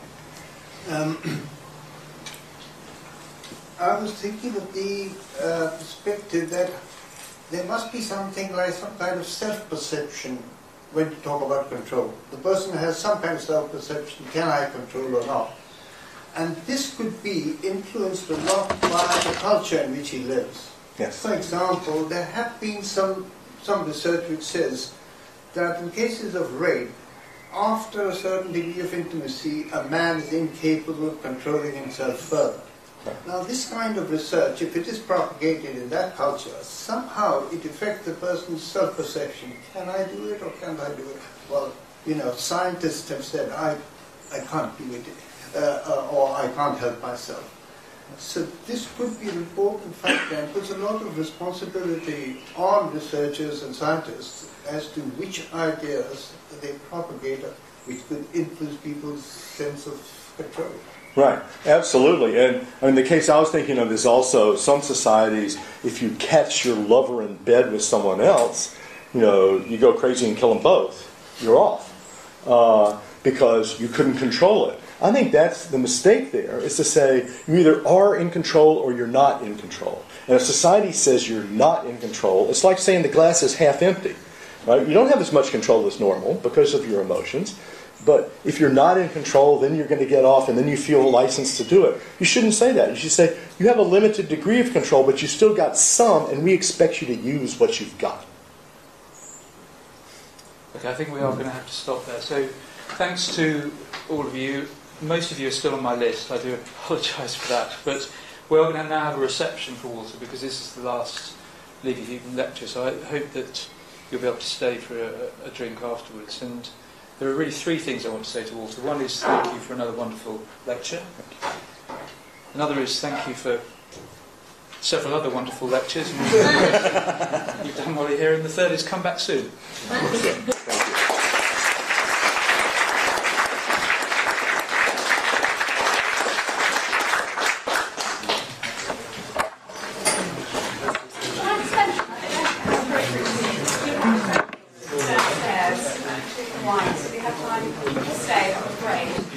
I was thinking of the perspective that there must be something like some kind of self-perception when you talk about control. The person has some kind of self-perception, can I control or not? And this could be influenced a lot by the culture in which he lives. Yes. For example, there have been some research which says that in cases of rape, after a certain degree of intimacy, a man is incapable of controlling himself further. Now, this kind of research, if it is propagated in that culture, somehow it affects the person's self-perception. Can I do it or can't I do it? Well, scientists have said, I can't do it, or I can't help myself. So this could be an important factor and puts a lot of responsibility on researchers and scientists as to which ideas they propagate, which could influence people's sense of control. Right, absolutely. And the case I was thinking of is also some societies, if you catch your lover in bed with someone else, you go crazy and kill them both. You're off. Because you couldn't control it. I think that's the mistake there, is to say you either are in control or you're not in control. And if society says you're not in control, it's like saying the glass is half empty. Right? You don't have as much control as normal because of your emotions. But if you're not in control, then you're going to get off and then you feel licensed to do it. You shouldn't say that. You should say, you have a limited degree of control, but you still got some, and we expect you to use what you've got. Okay, I think we are going to have to stop there. So thanks to all of you. Most of you are still on my list. I do apologise for that. But we're going to now have a reception for Walter, because this is the last Leaving Human lecture. So I hope that you'll be able to stay for a drink afterwards. And There are really three things I want to say to Walter. One is thank you for another wonderful lecture. Another is thank you for several other wonderful lectures you've done while you're here. And the third is come back soon. So we have time to stay, I'm afraid.